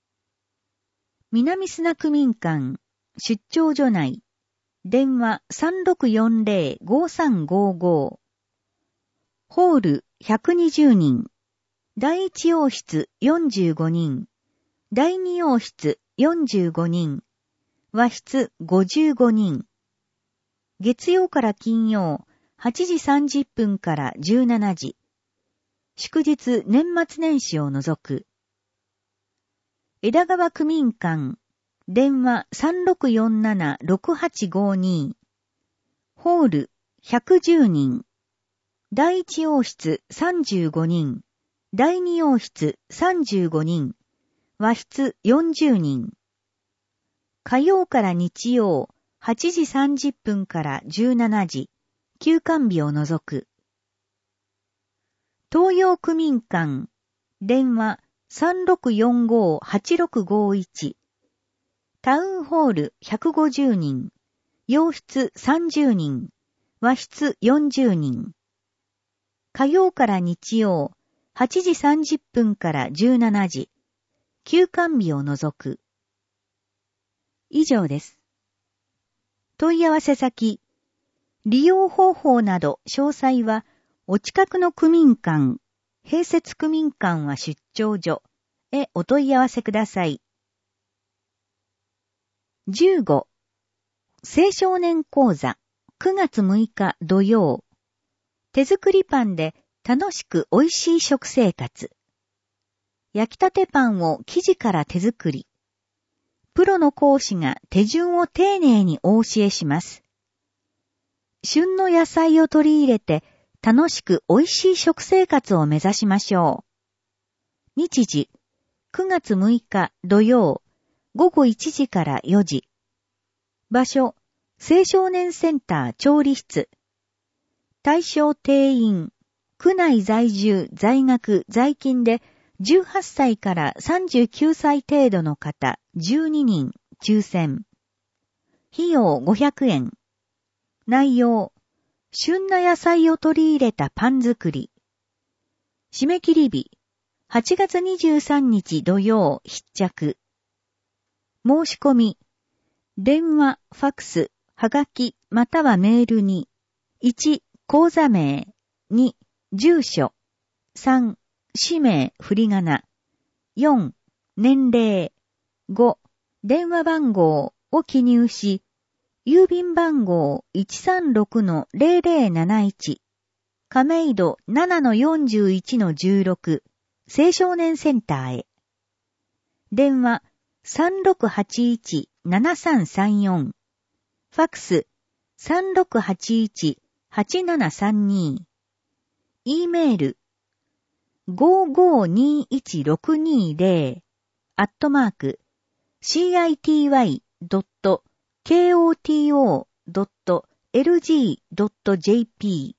Speaker 2: 南砂区民館、出張所内。電話 さんろくよんぜろ ごさんごご。ホールひゃくにじゅうにん。第一洋室よんじゅうごにん。第二洋室よんじゅうごにん。和室ごじゅうごにん。月曜から金曜、はちじさんじゅっぷんからじゅうしちじ。祝日年末年始を除く。枝川区民館。電話 さんろくよんなな ろくはちごに。ホールひゃくじゅうにん。第一洋室さんじゅうごにん。第二洋室さんじゅうごにん。和室よんじゅうにん。火曜から日曜、はちじさんじゅっぷんからじゅうしちじ。休館日を除く。東洋区民館。電話 さんろくよんご はちろくごいち。タウンホールひゃくごじゅうにん。洋室さんじゅうにん。和室よんじゅうにん。火曜から日曜、はちじさんじゅっぷんからじゅうしちじ。休館日を除く。以上です。問い合わせ先、利用方法など詳細は、お近くの区民館、併設区民館は出張所へお問い合わせください。じゅうご、青少年講座くがつむいか土曜。手作りパンで楽しく美味しい食生活。焼きたてパンを生地から手作り。プロの講師が手順を丁寧にお教えします。旬の野菜を取り入れて楽しく美味しい食生活を目指しましょう。日時、くがつむいか土曜、ごごいちじからよじ。場所、青少年センター調理室。対象定員、区内在住、在学、在勤でじゅうはっさいからさんじゅうきゅうさい程度の方じゅうににん、抽選。費用ごひゃくえん。内容、旬な野菜を取り入れたパン作り。締め切り日、はちがつにじゅうさんにち土曜必着。申し込み、電話、ファクス、はがき、またはメールに、いち、講座名、に、住所、さん、氏名、振り仮名、よん、年齢、ご、電話番号を記入し、郵便番号 いちさんろくのぜろぜろなないち、亀戸 ななのよんじゅういちのじゅうろく、青少年センターへ。電話 さんろくはちいち ななさんさんよん、ファクスさんろくはちいち はちななさんに。E メール、ごーごーにーいちろくにーぜろ アットマーク、シーアイティーワイドットケーオーティーオードットエルジードットジェーピー。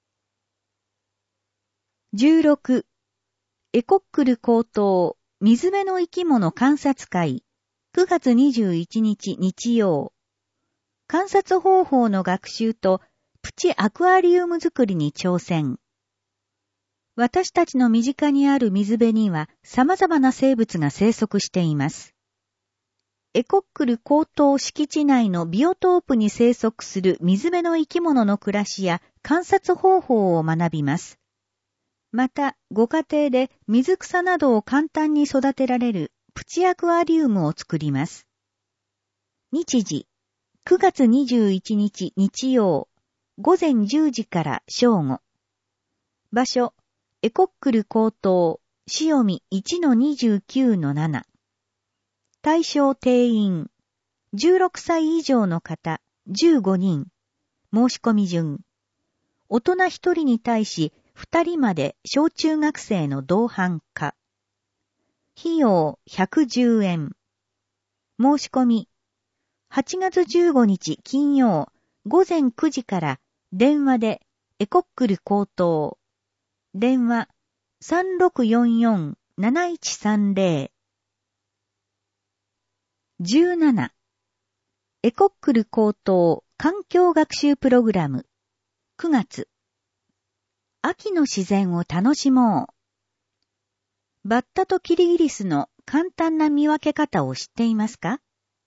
Speaker 2: じゅうろく、エコックル高等水辺の生き物観察会くがつにじゅういちにち日曜。観察方法の学習とプチアクアリウム作りに挑戦。私たちの身近にある水辺には様々な生物が生息しています。エコックル高等敷地内のビオトープに生息する水辺の生き物の暮らしや観察方法を学びます。また、ご家庭で水草などを簡単に育てられるプチアクアリウムを作ります。日時、くがつにじゅういちにち日曜、ごぜんじゅうじから正午。場所、エコックル高等、潮見 いちのにじゅうきゅうのなな。対象定員、じゅうろくさい以上の方、じゅうごにん。申し込み順。大人ひとりに対し、ふたりまで小中学生の同伴可。費用ひゃくじゅうえん。申し込み。はちがつじゅうごにち金曜、ごぜんくじから電話でエコックル高等。電話 さんろくよんよん なないちさんぜろ。じゅうなな. エコックル高等環境学習プログラムくがつ。秋の自然を楽しもう。バッタとキリギリスの簡単な見分け方を知っていますか？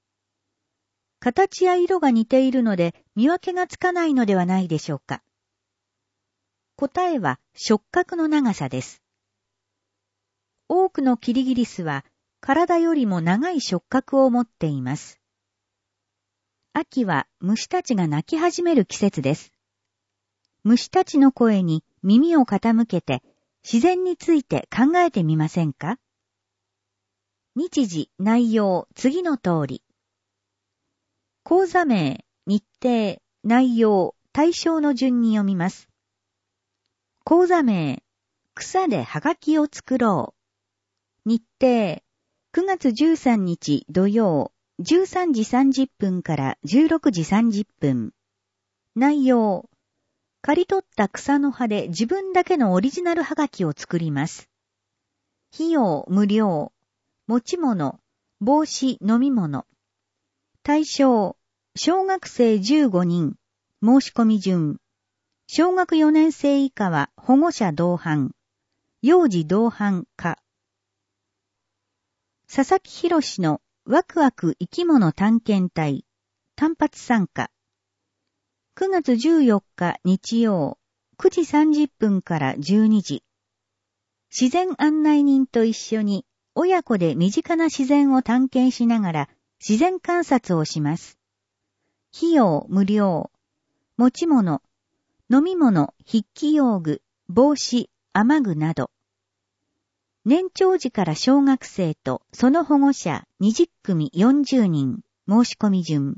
Speaker 2: 形や色が似ているので見分けがつかないのではないでしょうか。答えは触覚の長さです。多くのキリギリスは体よりも長い触覚を持っています。秋は虫たちが鳴き始める季節です。虫たちの声に耳を傾けて自然について考えてみませんか？日時、内容、次の通り。講座名、日程、内容、対象の順に読みます。講座名、草ではがきを作ろう。日程、くがつじゅうさんにち土曜、じゅうさんじさんじゅっぷんからじゅうろくじさんじゅっぷん。内容、刈り取った草の葉で自分だけのオリジナルはがきを作ります。費用無料。持ち物、帽子、飲み物。対象、小学生じゅうごにん。申し込み順。小学よねん生以下は保護者同伴。幼児同伴可。佐々木博のワクワク生き物探検隊。単発参加。くがつじゅうよっか日曜、くじさんじゅっぷんからじゅうにじ。自然案内人と一緒に親子で身近な自然を探検しながら自然観察をします。費用無料。持ち物、飲み物、筆記用具、帽子、雨具など。年長児から小学生とその保護者にじゅっくみよんじゅうにん。申し込み順。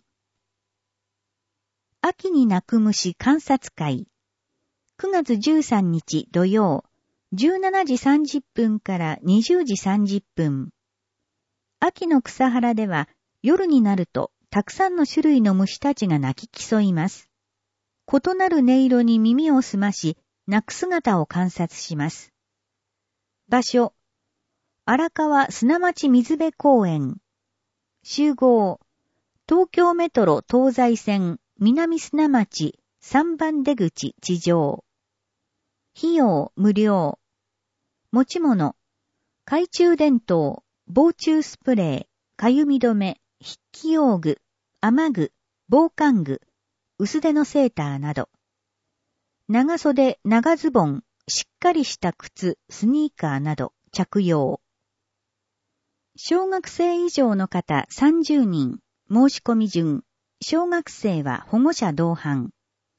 Speaker 2: 秋に鳴く虫観察会。くがつじゅうさんにち土曜、じゅうしちじさんじゅっぷんからにじゅうじさんじゅっぷん。秋の草原では夜になるとたくさんの種類の虫たちが鳴き競います。異なる音色に耳を澄まし、鳴く姿を観察します。場所、荒川砂町水辺公園。集合、東京メトロ東西線南砂町さんばん出口地上。費用無料。持ち物、懐中電灯、防虫スプレー、かゆみ止め、筆記用具、雨具、防寒具、薄手のセーターなど。長袖、長ズボン、しっかりした靴、スニーカーなど着用。小学生以上の方さんじゅうにん。申し込み順。小学生は保護者同伴。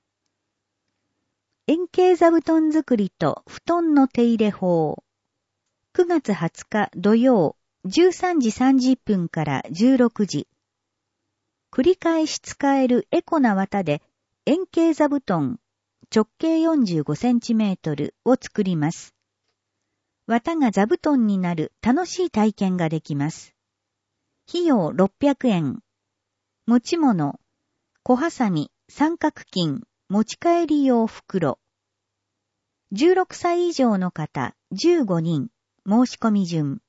Speaker 2: 円形座布団作りと布団の手入れ法。くがつはつか土曜、じゅうさんじさんじゅっぷんからじゅうろくじ。繰り返し使えるエコな綿で円形座布団、直径よんじゅうごセンチメートルを作ります。綿が座布団になる楽しい体験ができます。費用ろっぴゃくえん。持ち物、小ハサミ、三角巾、持ち帰り用袋。じゅうろくさい以上の方じゅうごにん、申し込み順。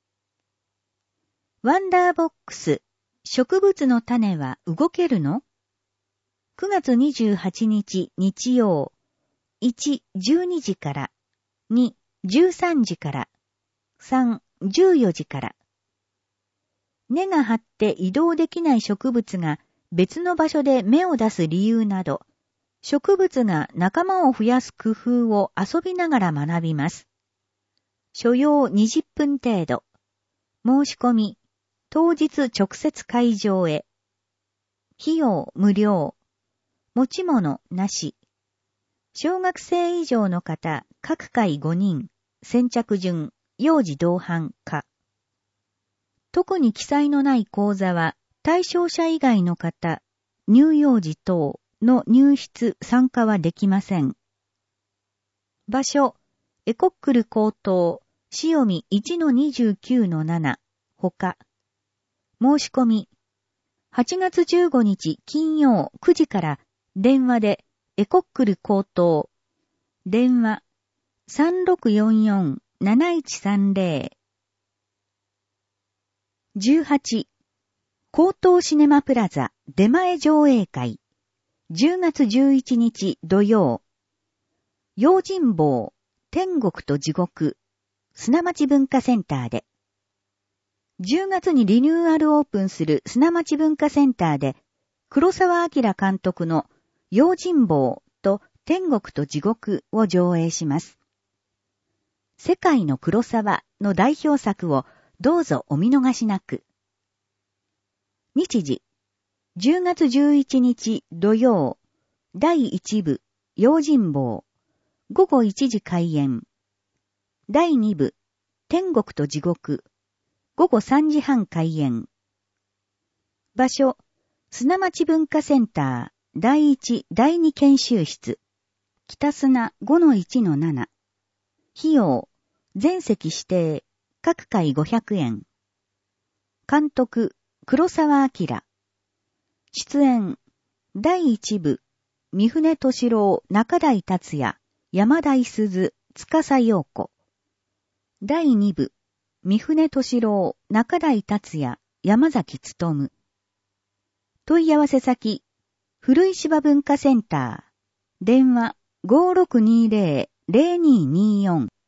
Speaker 2: ワンダーボックス、植物の種は動けるの？ くがつにじゅうはちにち日曜、いち、じゅうにじから、に、じゅうさんじから、さん、じゅうよじから。根が張って移動できない植物が別の場所で芽を出す理由など、植物が仲間を増やす工夫を遊びながら学びます。所要にじゅっぷん程度。申し込み、当日直接会場へ。費用無料。持ち物なし。小学生以上の方、各回ごにん。先着順、幼児同伴可。特に記載のない講座は、対象者以外の方、乳幼児等の入室参加はできません。場所、エコックル高等、潮見 いちのにじゅうきゅうのなな、ほか。申し込み、はちがつじゅうごにち金曜くじから電話でエコックル高等、電話 さんろくよんよんなないちさんぜろ。じゅうはち、高等シネマプラザ出前上映会、じゅうがつじゅういちにち土曜、用心棒、天国と地獄、砂町文化センターで、じゅうがつにリニューアルオープンする砂町文化センターで、黒澤明監督の用心棒と天国と地獄を上映します。世界の黒澤の代表作をどうぞお見逃しなく。日時、じゅうがつじゅういちにち土曜、だいいち部、用心棒、ごごいちじ開演。だいに部、天国と地獄、ごごさんじはん開演。場所、砂町文化センター、だいいち、だいに研修室、北砂 ごのいちのなな。費用、全席指定、各回ごひゃくえん。監督、黒澤明。出演、だいいち部、三船敏郎、中台達也、山田いすず、司陽子。だいに部、三船敏郎、中台達也、山崎努。問い合わせ先、古石場文化センター、電話 ごろくにぜろ ぜろにによん。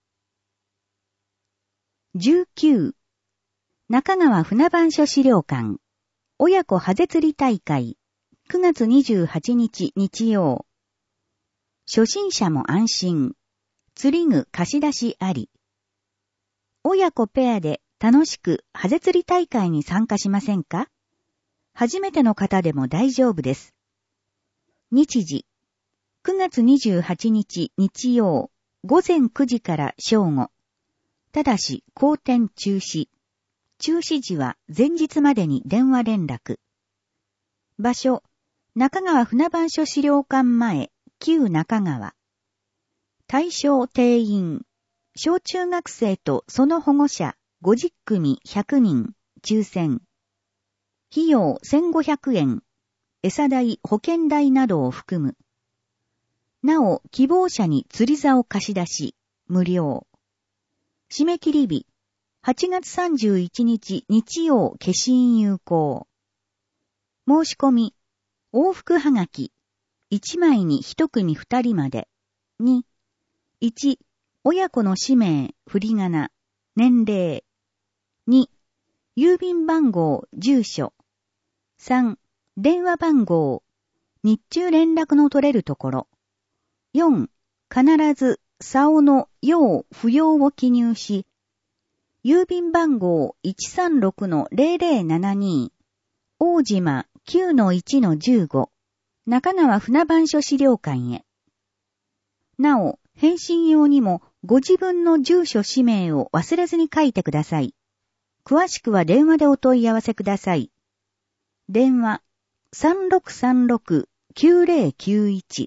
Speaker 2: じゅうきゅう、中川船番所資料館、親子ハゼ釣り大会、くがつにじゅうはちにち日曜。初心者も安心、釣り具貸し出しあり。親子ペアで楽しくハゼ釣り大会に参加しませんか？初めての方でも大丈夫です。日時、くがつにじゅうはちにち日曜、ごぜんくじから正午。ただし、後転中止。中止時は前日までに電話連絡。場所、中川船番所資料館前、旧中川。対象定員、小中学生とその保護者ごじゅっくみひゃくにん、抽選。費用せんごひゃくえん、餌代、保険代などを含む。なお、希望者に釣り竿を貸し出し、無料。締め切り日、はちがつさんじゅういちにち日曜消印有効。申し込み、往復はがき、いちまいにいち組ふたりまで。に、いち、親子の氏名、振り仮名、年齢。に、郵便番号、住所。さん、電話番号、日中連絡の取れるところ。よん、必ず、竿の用不要を記入し、郵便番号 いちさんろくのぜろぜろななに、大島 きゅうのいちのじゅうご、中川船番所資料館へ。なお、返信用にもご自分の住所氏名を忘れずに書いてください。詳しくは電話でお問い合わせください。電話 さんろくさんろくきゅうぜろきゅういち。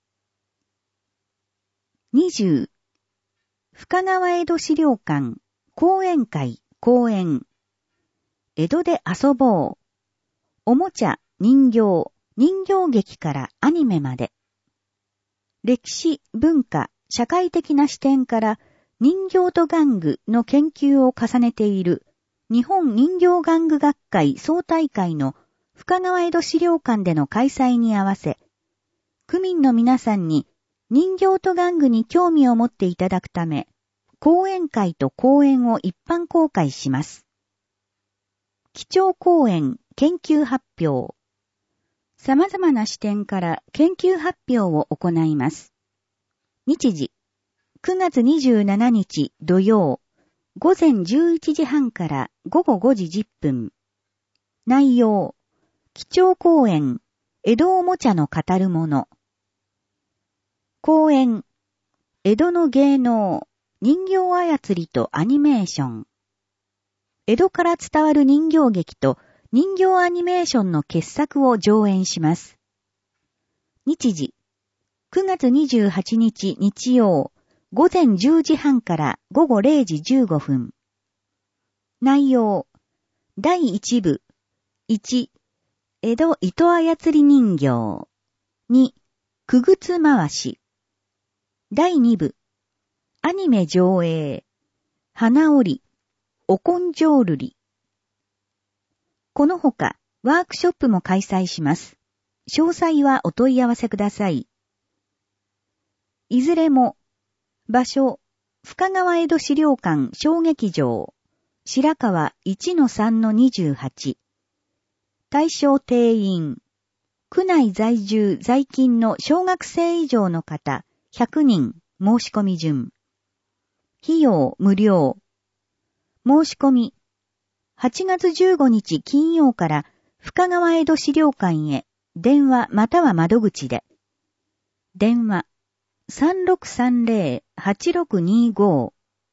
Speaker 2: にじゅう。深川江戸資料館、講演会、講演。江戸で遊ぼう。おもちゃ、人形、人形劇からアニメまで。歴史、文化、社会的な視点から人形と玩具の研究を重ねている日本人形玩具学会総大会の深川江戸資料館での開催に合わせ、区民の皆さんに人形と玩具に興味を持っていただくため、講演会と講演を一般公開します。基調講演、研究発表。様々な視点から研究発表を行います。日時、くがつにじゅうしちにち土曜、午前じゅういちじはんから午後ごじじゅっぷん。内容、基調講演、江戸おもちゃの語るもの。講演、江戸の芸能、人形操りとアニメーション。江戸から伝わる人形劇と人形アニメーションの傑作を上演します。日時、くがつにじゅうはちにち日曜、午前じゅうじはんから午後れいじじゅうごふん。内容、だいいちぶ、いち、江戸糸操り人形。に、くぐつ回し。だいにぶ、アニメ上映。花織、お根性瑠璃。このほか、ワークショップも開催します。詳細はお問い合わせください。いずれも、場所、深川江戸資料館小劇場、白川 いちのさんのにじゅうはち。対象定員、区内在住在勤の小学生以上の方ひゃくにん申し込み順。費用無料。申し込み、はちがつじゅうごにち金曜から深川江戸資料館へ電話または窓口で。電話 さんろくさんぜろ はちろくにご。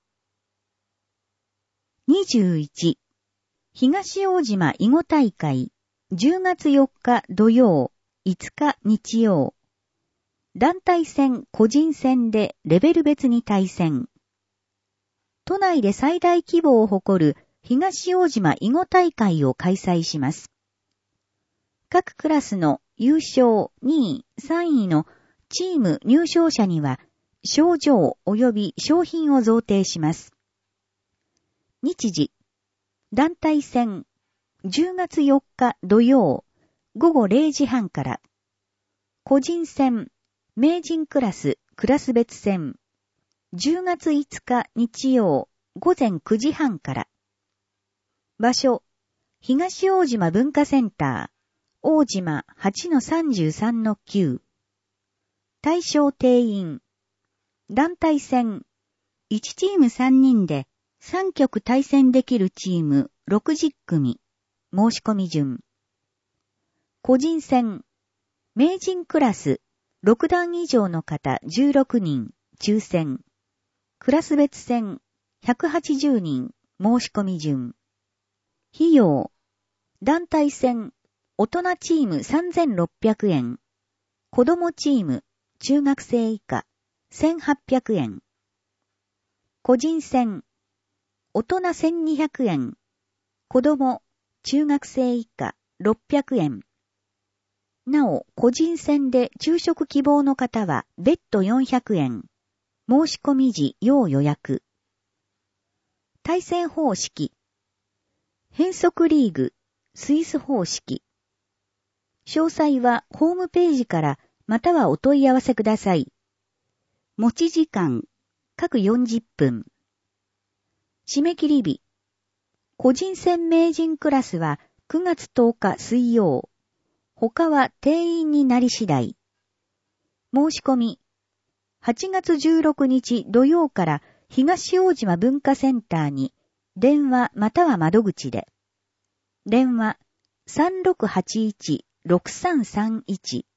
Speaker 2: にじゅういち、東大島囲碁大会じゅうがつよっか土曜、いつか日曜。団体戦、個人戦でレベル別に対戦。都内で最大規模を誇る東大島囲碁大会を開催します。各クラスの優勝にい、さんいのチーム入賞者には賞状及び賞品を贈呈します。日時、団体戦、じゅうがつよっか土曜、午後れいじはんから。個人戦、名人クラス、クラス別戦、じゅうがついつか日曜、午前くじはんから。場所、東大島文化センター、大島 はちのさんじゅうさんのきゅう。対象定員、団体戦、いちチームさんにんでさんきょく対戦できるチームろくじゅっくみ、申し込み順。個人戦、名人クラス、ろくだん以上の方じゅうろくにん、抽選。クラス別戦、ひゃくはちじゅうにん、申し込み順。費用、団体戦、大人チームさんぜんろっぴゃくえん、子供チーム、中学生以下、せんはっぴゃくえん。個人戦、大人せんにひゃくえん、子供、中学生以下、ろっぴゃくえん。なお、個人戦で昼食希望の方は別途よんひゃくえん。申し込み時要予約。対戦方式。変則リーグ、スイス方式。詳細はホームページからまたはお問い合わせください。持ち時間、各よんじゅっぷん。締め切り日。個人戦名人クラスはくがつとおか水曜。他は定員になり次第。申し込み。はちがつじゅうろくにち土曜から東大島文化センターに電話または窓口で。電話 さんろくはちいち ろくさんさんいち。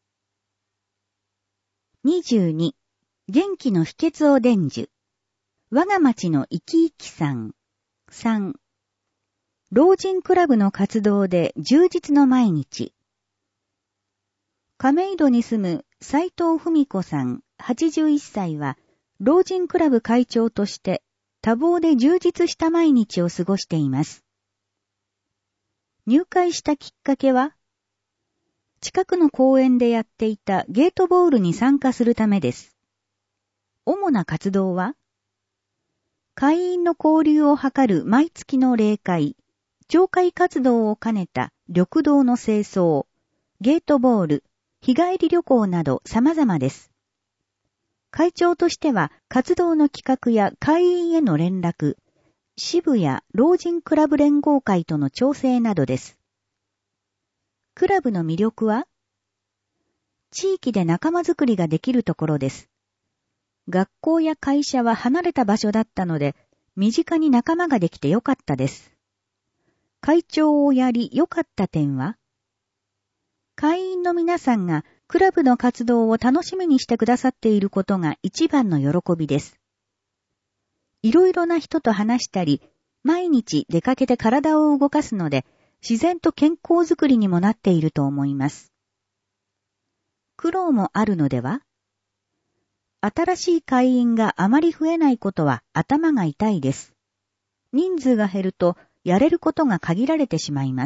Speaker 2: にじゅうに、元気の秘訣を伝授。我が町の生き生きさん。さん、老人クラブの活動で充実の毎日。 亀戸に住む斉藤文子さんはちじゅういっさいは、老人クラブ会長として多忙で充実した毎日を過ごしています。入会したきっかけは、近くの公園でやっていたゲートボールに参加するためです。主な活動は、会員の交流を図る毎月の例会、町会活動を兼ねた緑道の清掃、ゲートボール、日帰り旅行など様々です。会長としては活動の企画や会員への連絡、支部や老人クラブ連合会との調整などです。クラブの魅力は、地域で仲間づくりができるところです。学校や会社は離れた場所だったので、身近に仲間ができてよかったです。会長をやり良かった点は、会員の皆さんがクラブの活動を楽しみにしてくださっていることが一番の喜びです。いろいろな人と話したり、毎日出かけて体を動かすので、自然と健康づくりにもなっていると思います。苦労もあるのでは？新しい会員があまり増えないことは頭が痛いです。人数が減るとやれることが限られてしまいます。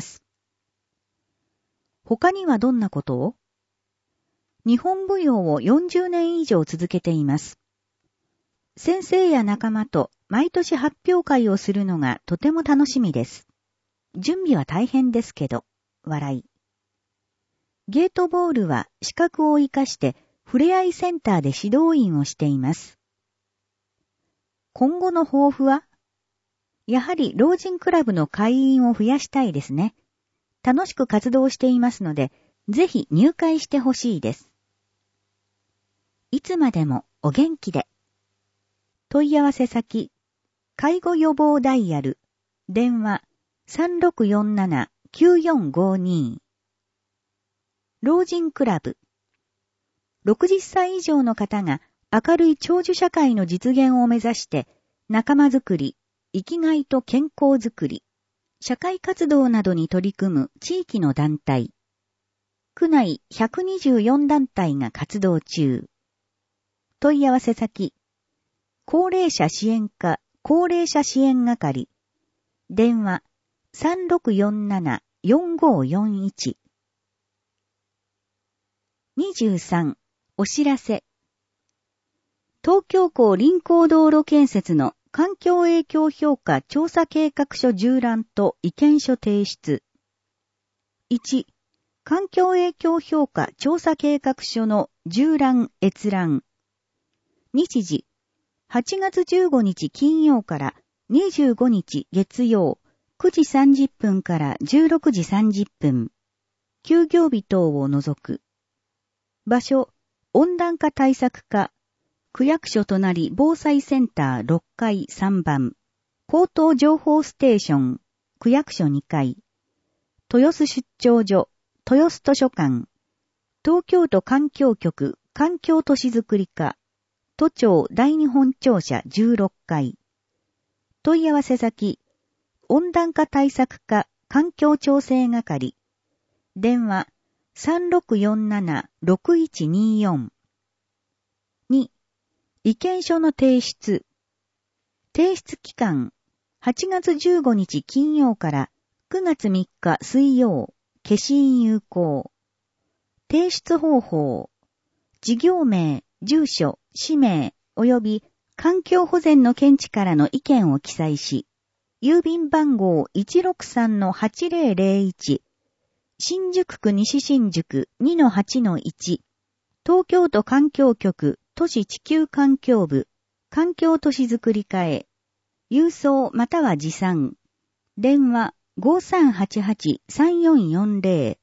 Speaker 2: 他にはどんなことを？日本舞踊をよんじゅうねん以上続けています。先生や仲間と毎年発表会をするのがとても楽しみです。準備は大変ですけど、笑い。ゲートボールは資格を活かしてふれあいセンターで指導員をしています。今後の抱負は？やはり老人クラブの会員を増やしたいですね。楽しく活動していますので、ぜひ入会してほしいです。いつまでもお元気で。問い合わせ先、介護予防ダイヤル、電話 さんろくよんななきゅうよんごに。老人クラブ。ろくじゅっさい以上の方が明るい長寿社会の実現を目指して仲間づくり、生きがいと健康づくり、社会活動などに取り組む地域の団体。区内ひゃくにじゅうよんだんたいが活動中。問い合わせ先、高齢者支援課高齢者支援係、電話 さんろくよんななよんごよんいち。にじゅうさん、お知らせ。東京港臨港道路建設の環境影響評価調査計画書縦覧と意見書提出。いち、環境影響評価調査計画書の縦覧閲覧。日時、はちがつじゅうごにち金曜からにじゅうごにち月曜、くじさんじゅっぷんからじゅうろくじさんじゅっぷん。休業日等を除く。場所、温暖化対策課。区役所となり防災センターろっかいさんばん。口頭情報ステーション。区役所にかい。豊洲出張所。豊洲図書館。東京都環境局環境都市づくり課。都庁大日本庁舎じゅうろっかい。問い合わせ先、温暖化対策課環境調整係。電話 さんろくよんななろくいちによん。に、意見書の提出。提出期間、はちがつじゅうごにち金曜からくがつみっか水曜、消印有効。提出方法、事業名、住所、氏名、及び環境保全の見地からの意見を記載し、郵便番号 いちろくさんのはちぜろぜろいち、新宿区西新宿 にのはちのいち、東京都環境局都市地球環境部、環境都市づくり課へ、郵送または持参、電話 ごさんはちはちさんよんよんぜろ。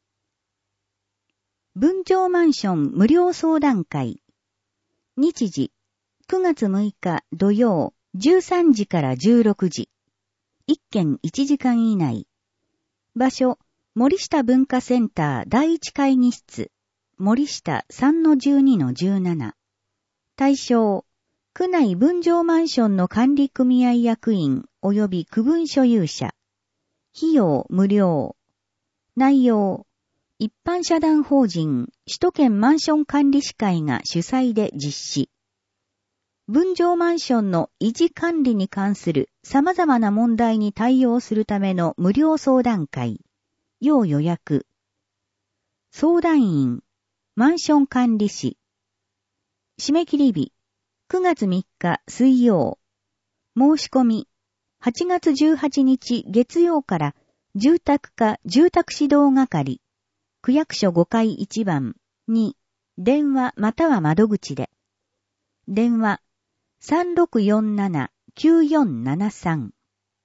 Speaker 2: 分譲マンション無料相談会。日時、くがつむいか土曜、じゅうさんじからじゅうろくじ。いっけんいちじかん以内。場所、森下文化センター第一会議室。森下 さんのじゅうにのじゅうなな。対象、区内分譲マンションの管理組合役員及び区分所有者。費用無料。内容、 一般社団法人首都圏マンション管理士会が主催で実施。分譲マンションの維持管理に関する様々な問題に対応するための無料相談会。要予約。相談員、マンション管理士。締め切り日、くがつみっか水曜。申し込み、はちがつじゅうはちにち月曜から住宅課住宅指導係、区役所ごかいいちばんに電話または窓口で。電話 さんろくよんななきゅうよんななさん。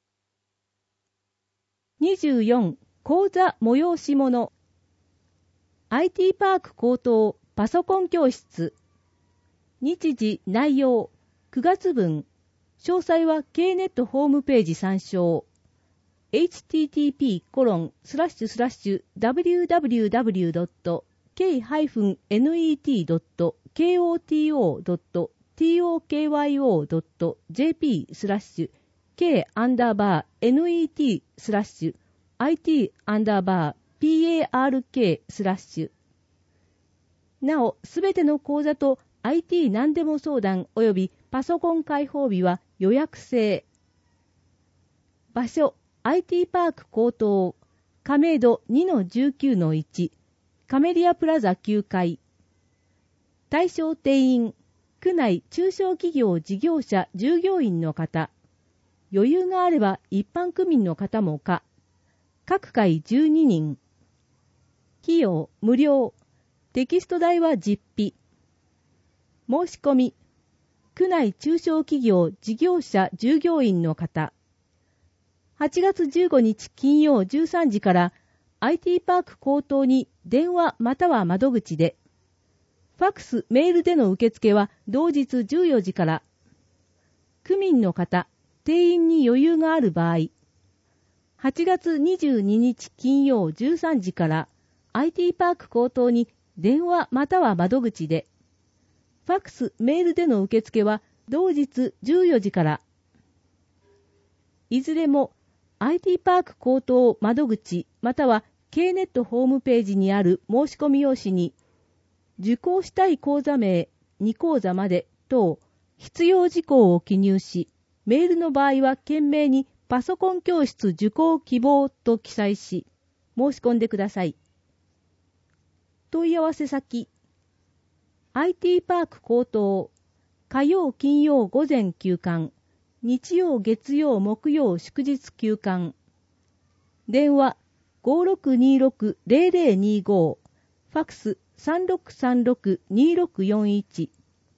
Speaker 3: にじゅうよん講座催し物 アイティー パーク高等パソコン教室日時内容くがつぶん詳細は ケーネット ホームページ参照 エイチティーティーピーコロンスラッシュスラッシュダブリューダブリューダブリュードットケーネットドットコトドットトクドットジェーピースラッシュ K アンダーバー net スラッシュ IT アンダーバー PARK スラッシュなお、すべての講座と アイティー 何でも相談及びパソコン開放日は予約制。場所、アイティー パーク高等、亀戸 にのじゅうきゅうのいち、カメリアプラザきゅうかい。対象定員、区内中小企業事業者従業員の方。余裕があれば一般区民の方も可。各回じゅうににん。費用無料。テキスト代は実費。申し込み。区内中小企業事業者従業員の方。はちがつじゅうごにち金曜じゅうさんじから アイティー パーク高等に電話または窓口で。ファックス、メールでの受付は同日じゅうよじから。区民の方、定員に余裕がある場合。はちがつにじゅうににち金曜じゅうさんじから アイティー パーク高等に電話または窓口で。ファックス、メールでの受付は同日じゅうよじから。いずれも アイティー パーク高等窓口または ケーネット ホームページにある申し込み用紙に受講したい講座名に講座まで等必要事項を記入し、メールの場合は懸命にパソコン教室受講希望と記載し、申し込んでください。問い合わせ先 アイティー パーク高等火曜金曜午前休館日曜月曜木曜祝日休館電話 ごろくにろくゼロゼロにご ファックス さんろくさんろくにろくよんいち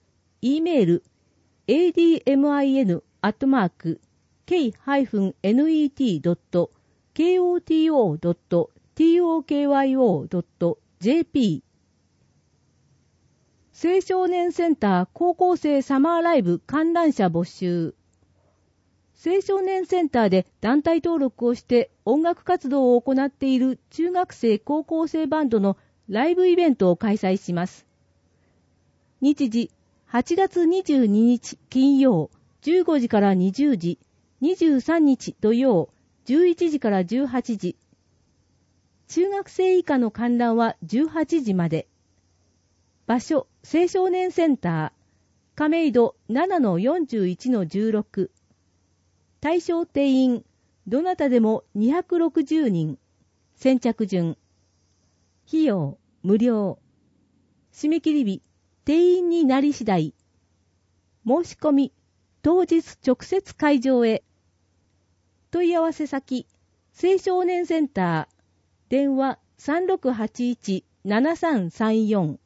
Speaker 3: E メール エーディーエムアイエヌ アットマーク ケーネット ドット コト ドット トクドット ジェーピー 青少年センター高校生サマーライブ観覧者募集。青少年センターで団体登録をして音楽活動を行っている中学生高校生バンドのライブイベントを開催します。日時はちがつにじゅうににち金曜じゅうごじからにじゅうじ、にじゅうさんにち土曜じゅういちじからじゅうはちじ。中学生以下の観覧はじゅうはちじまで。場所、青少年センター、亀戸 ななのよんじゅういちのじゅうろく。対象定員、どなたでもにひゃくろくじゅうにん。先着順。費用、無料。締め切り日、定員になり次第。申し込み、当日直接会場へ。問い合わせ先、青少年センター、電話 さんろくはちいち ななさんさんよん。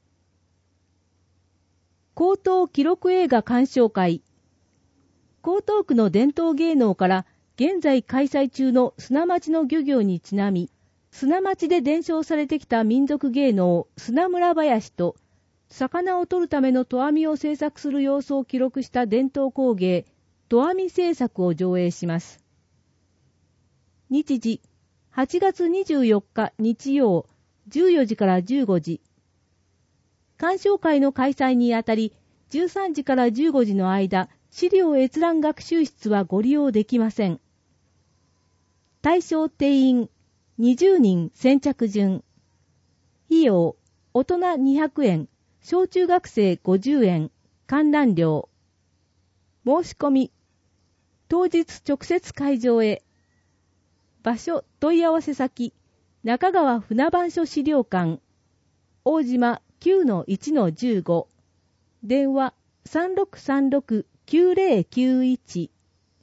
Speaker 3: 高等記録映画鑑賞会。江東区の伝統芸能から現在開催中の砂町の漁業にちなみ、砂町で伝承されてきた民族芸能砂村林と、魚を取るための投網を製作する様子を記録した伝統工芸、投網製作を上映します。日時、はちがつにじゅうよっか日曜、じゅうよじからじゅうごじ。鑑賞会の開催にあたり、じゅうさんじからじゅうごじの間、資料閲覧学習室はご利用できません。対象定員、にじゅうにん先着順。 費用、大人にひゃくえん、小中学生ごじゅうえん、観覧料。申し込み、当日直接会場へ。場所、問い合わせ先、中川船番所資料館、大島 きゅうのいちのじゅうご、電話 さんろくさんろくきゅうぜろきゅういち。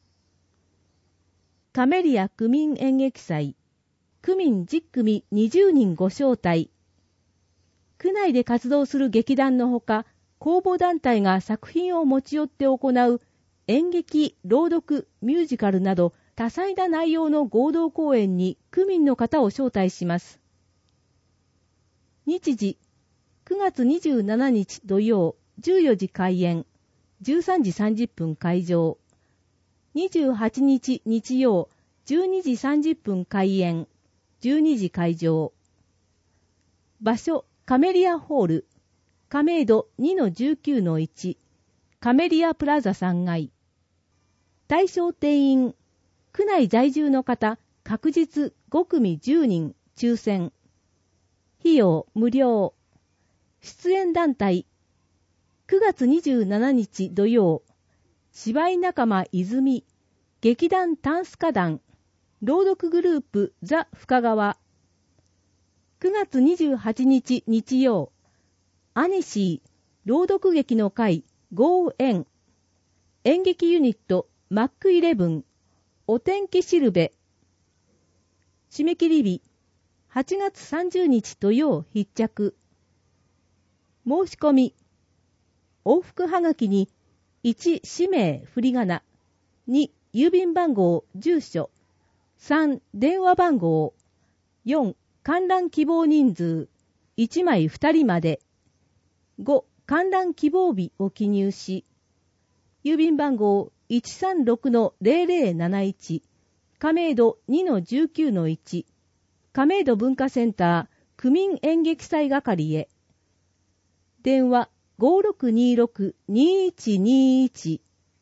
Speaker 3: カメリア区民演劇祭、区民じゅっくみにじゅうにんご招待。区内で活動する劇団のほか、公募団体が作品を持ち寄って行う演劇、朗読、ミュージカルなど多彩な内容の合同公演に区民の方を招待します。日時、くがつにじゅうしちにち土曜、じゅうよじ開演、じゅうさんじさんじゅっぷん会場。にじゅうはちにち日曜、じゅうにじさんじゅっぷん開演、じゅうにじ会場。場所、カメリアホール、亀戸 にのじゅうきゅうのいち、カメリアプラザさんがい。対象定員、区内在住の方、確実ごくみじゅうにん、抽選。費用無料。出演団体、くがつにじゅうしちにち土曜、芝居仲間泉、劇団タンス歌団、朗読グループザ・深川。くがつにじゅうはちにち日曜、アニシー、朗読劇の会、ゴーエン。演劇ユニット、マックイレブン、お天気しるべ。締め切り日、はちがつさんじゅうにち土曜必着。申し込み、往復はがきに、いち氏名振り仮名、に郵便番号住所、さん電話番号、よん観覧希望人数、いちまいふたりまで、ご観覧希望日を記入し、郵便番号 いちさんろくのぜろぜろなないち、亀戸 にのじゅうきゅうのいち、亀戸文化センター区民演劇祭係へ。電話 ごろくにろくにいちにいち。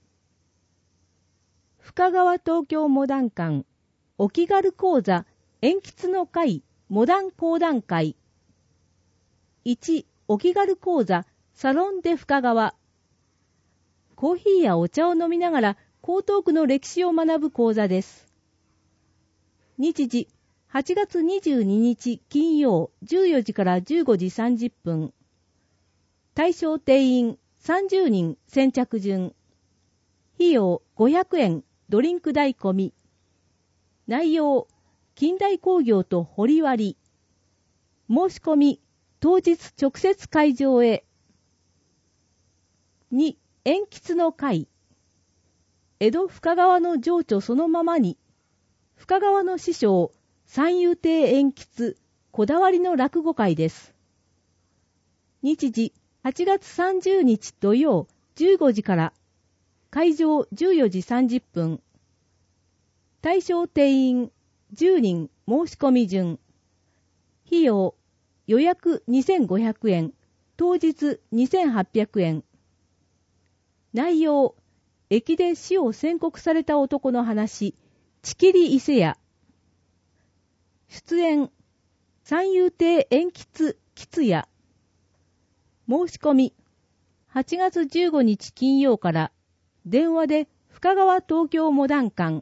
Speaker 3: 深川東京モダン館お気軽講座演出の会モダン講談会。いちお気軽講座サロンで深川。コーヒーやお茶を飲みながら江東区の歴史を学ぶ講座です。日時はちがつにじゅうににち金曜じゅうよじからじゅうごじさんじゅっぷん。対象定員さんじゅうにん先着順。費用ごひゃくえんドリンク代込み。内容近代工業と掘割。申し込み当日直接会場へ。に演出の会。江戸深川の情緒そのままに。深川の師匠三遊亭演出こだわりの落語会です。日時はちがつさんじゅうにち土曜じゅうごじから。会場じゅうよじさんじゅっぷん。対象定員じゅうにん申し込み順。費用予約にせんごひゃくえん、当日にせんはっぴゃくえん。内容駅で死を宣告された男の話、ちきり伊勢屋。出演三遊亭演出吉也。申し込みはちがつじゅうごにち金曜から電話で深川東京モダン館。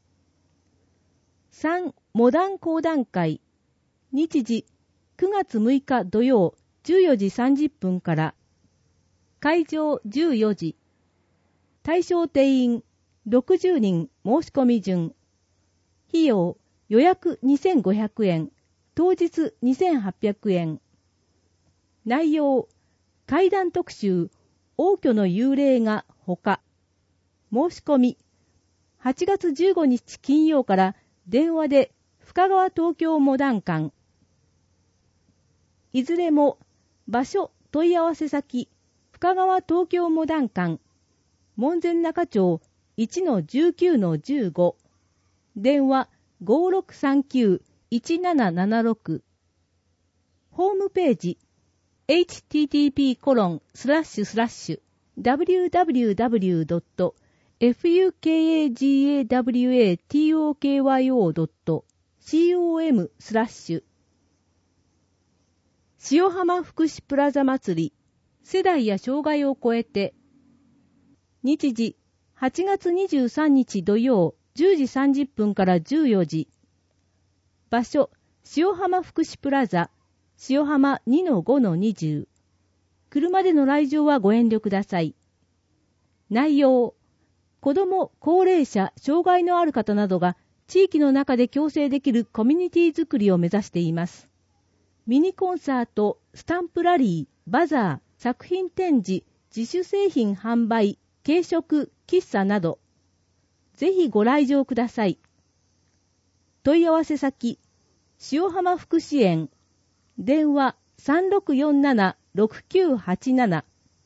Speaker 3: さんモダン講談会。日時くがつむいか土曜じゅうよじさんじゅっぷんから。会場じゅうよじ。対象定員ろくじゅうにん申し込み順。費用予約にせんごひゃくえん、当日にせんはっぴゃくえん。内容怪談特集王居の幽霊がほか。申し込みはちがつじゅうごにち金曜から電話で深川東京モダン館。いずれも場所問い合わせ先深川東京モダン館門前仲町 いちのじゅうきゅうのじゅうご。電話ごろくさんきゅういちななななろく。ホームページ エイチティーティーピーコロンスラッシュスラッシュダブリューダブリューダブリュードットファカワトドットコム スラッシュ塩浜福祉プラザ祭り、世代や障害を超えて、日時、はちがつにじゅうさんにち土曜、じゅうじさんじゅっぷんからじゅうよじ。場所、塩浜福祉プラザ、塩浜 にのごのにじゅう。車での来場はご遠慮ください。内容、子ども、高齢者、障害のある方などが地域の中で共生できるコミュニティづくりを目指しています。ミニコンサート、スタンプラリー、バザー、作品展示、自主製品販売、軽食、喫茶など、ぜひご来場ください。問い合わせ先、塩浜福祉園、電話 さんろくよんななろくきゅうはちなな。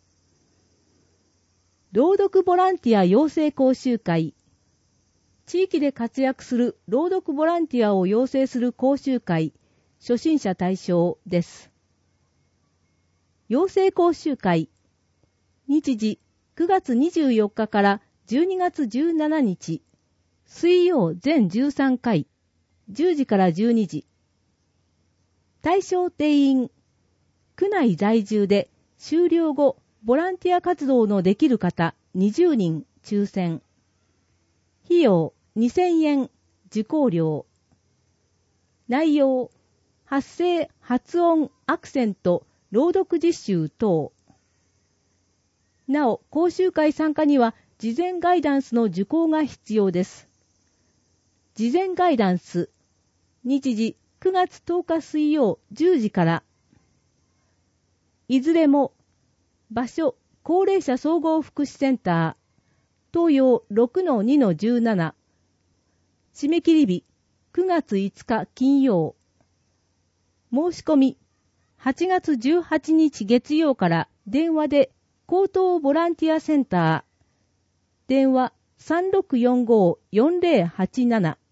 Speaker 3: 朗読ボランティア養成講習会。地域で活躍する朗読ボランティアを養成する講習会、初心者対象です。養成講習会。日時、くがつにじゅうよっかからじゅうにがつじゅうしちにち。水曜全じゅうさんかい。じゅうじからじゅうにじ。対象定員。区内在住で修了後、ボランティア活動のできる方にじゅうにん抽選。費用にせんえん、受講料。内容、発声、発音、アクセント、朗読実習等。なお、講習会参加には事前ガイダンスの受講が必要です。事前ガイダンス。日時くがつとおか水曜じゅうじから。いずれも、場所、高齢者総合福祉センター、東洋 ろくのにのじゅうなな。締め切り日、くがついつか金曜。申し込み、はちがつじゅうはちにち月曜から電話で高等ボランティアセンター、電話 さんろくよんごよんぜろはちなな。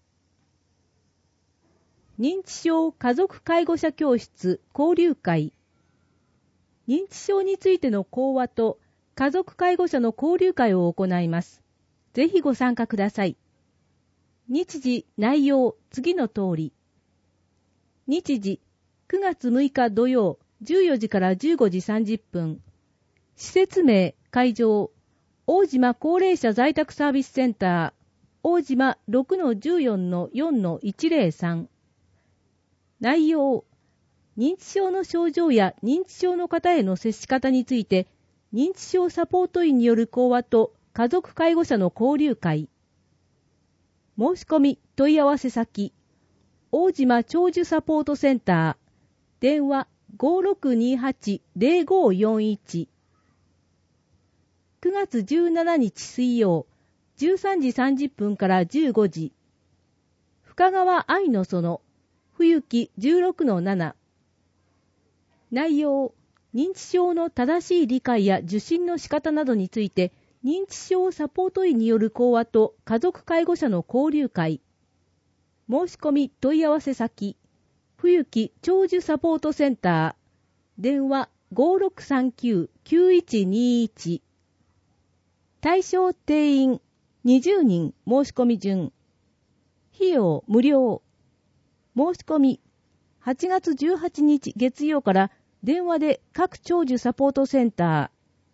Speaker 3: 認知症家族介護者教室交流会。認知症についての講話と家族介護者の交流会を行います。ぜひご参加ください。日時、内容、次の通り。日時、くがつむいか土曜、じゅうよじからじゅうごじさんじゅっぷん。施設名、会場、大島高齢者在宅サービスセンター、大島 ろくのじゅうよんのよんのいちぜろさん。内容、認知症の症状や認知症の方への接し方について、認知症サポート員による講話と家族介護者の交流会。申し込み問い合わせ先、大島長寿サポートセンター、電話 ごろくにはちぜろごよんいち。くがつじゅうしちにち水曜、じゅうさんじさんじゅっぷんからじゅうごじ。深川愛の園、冬木 じゅうろくのなな。内容、認知症の正しい理解や受診の仕方などについて、認知症サポート員による講話と家族介護者の交流会。申し込み問い合わせ先、冬木長寿サポートセンター、電話 ごろくさんきゅうきゅういちにいち。対象定員にじゅうにん申し込み順。費用無料。申し込みはちがつじゅうはちにち月曜から電話で各長寿サポートセンター。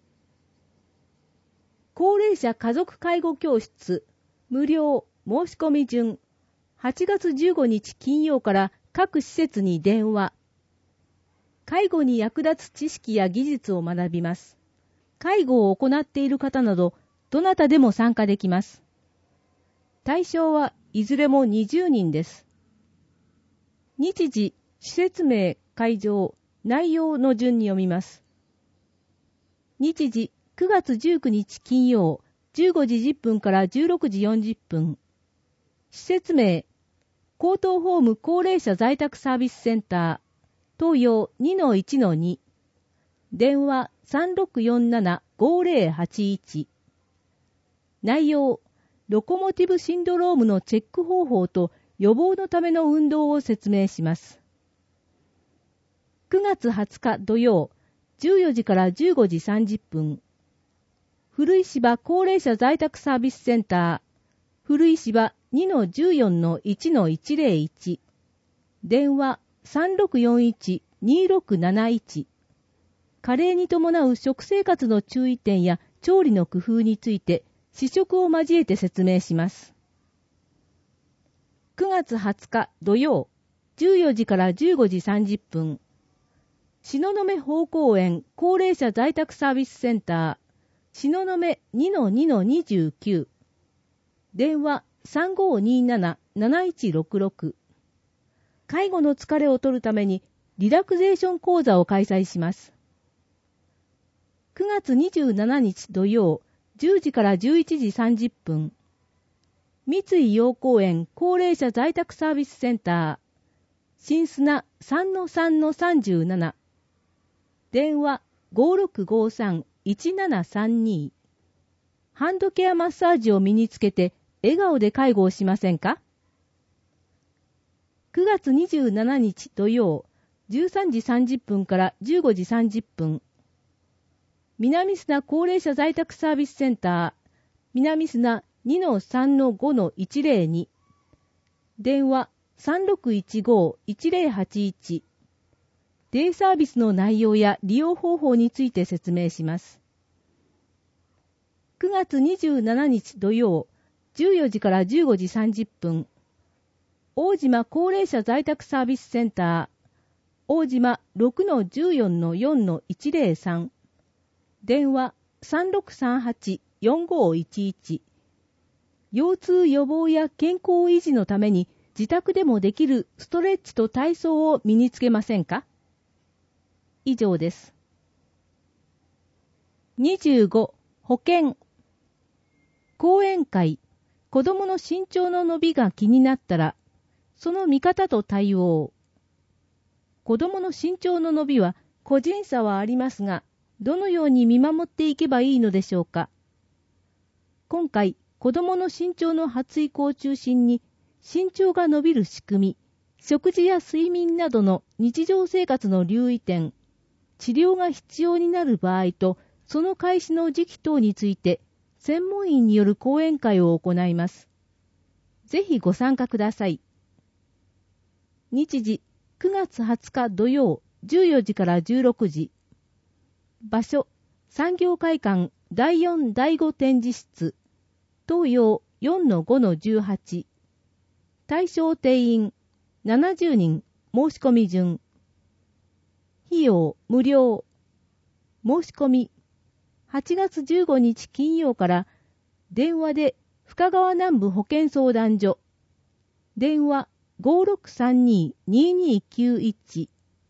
Speaker 3: 高齢者家族介護教室無料申し込み順。はちがつじゅうごにち金曜から各施設に電話。介護に役立つ知識や技術を学びます。介護を行っている方など、どなたでも参加できます。対象はいずれもにじゅうにんです。日時、施設名、会場、内容の順に読みます。日時、くがつじゅうくにち金曜、じゅうごじじゅっぷんからじゅうろくじよんじゅっぷん。施設名、高等ホーム高齢者在宅サービスセンター、東洋 にのいちのに。電話 さんろくよんななごぜろはちいち。内容、ロコモティブシンドロームのチェック方法と予防のための運動を説明します。くがつはつか土曜、じゅうよじからじゅうごじさんじゅっぷん。古い芝高齢者在宅サービスセンター、古い芝 にのじゅうよんのいちのいちぜろいち。電話さんろくよんいち にろくなないち。加齢に伴う食生活の注意点や調理の工夫について試食を交えて説明します。くがつはつか土曜、じゅうよじからじゅうごじさんじゅっぷん、東雲宝公園高齢者在宅サービスセンター、東雲 にのにのにじゅうきゅう、電話 さんごーにーなな なないちろくろく。介護の疲れを取るためにリラクゼーション講座を開催します。くがつにじゅうしちにち土曜、じゅうじからじゅういちじさんじゅっぷん、三井陽公園高齢者在宅サービスセンター、新砂 さんのさんのさんじゅうなな、電話 ごーろくごーさん いちななさんに。ハンドケアマッサージを身につけて笑顔で介護をしませんか？くがつにじゅうしちにち土曜、じゅうさんじさんじゅっぷんからじゅうごじさんじゅっぷん、南砂高齢者在宅サービスセンター、南砂 にのさんのごのいちぜろに、電話 さんろくいちごーいちぜろはちいち。デイサービスの内容や利用方法について説明します。くがつにじゅうしちにち土曜、じゅうよじからじゅうごじさんじゅっぷん、大島高齢者在宅サービスセンター、大島 ろくのじゅうよんのよんのいちぜろさん、電話 さんろくさんはちよんごいちいち。腰痛予防や健康維持のために自宅でもできるストレッチと体操を身につけませんか？以上です。にじゅうご、保健。講演会、子供の身長の伸びが気になったら、その見方と対応。子供の身長の伸びは個人差はありますが、どのように見守っていけばいいのでしょうか。今回、子供の身長の発育を中心に、身長が伸びる仕組み、食事や睡眠などの日常生活の留意点、治療が必要になる場合と、その開始の時期等について、専門員による講演会を行います。ぜひご参加ください。日時、くがつはつか土曜、じゅうよじからじゅうろくじ。場所、産業会館だいよんだいご展示室。東洋 よんのごのじゅうはち。対象定員ななじゅうにん、申し込み順。費用無料。申し込みはちがつじゅうごにち金曜から電話で深川南部保健相談所、電話 ごーろくさんにーにーにーきゅういち。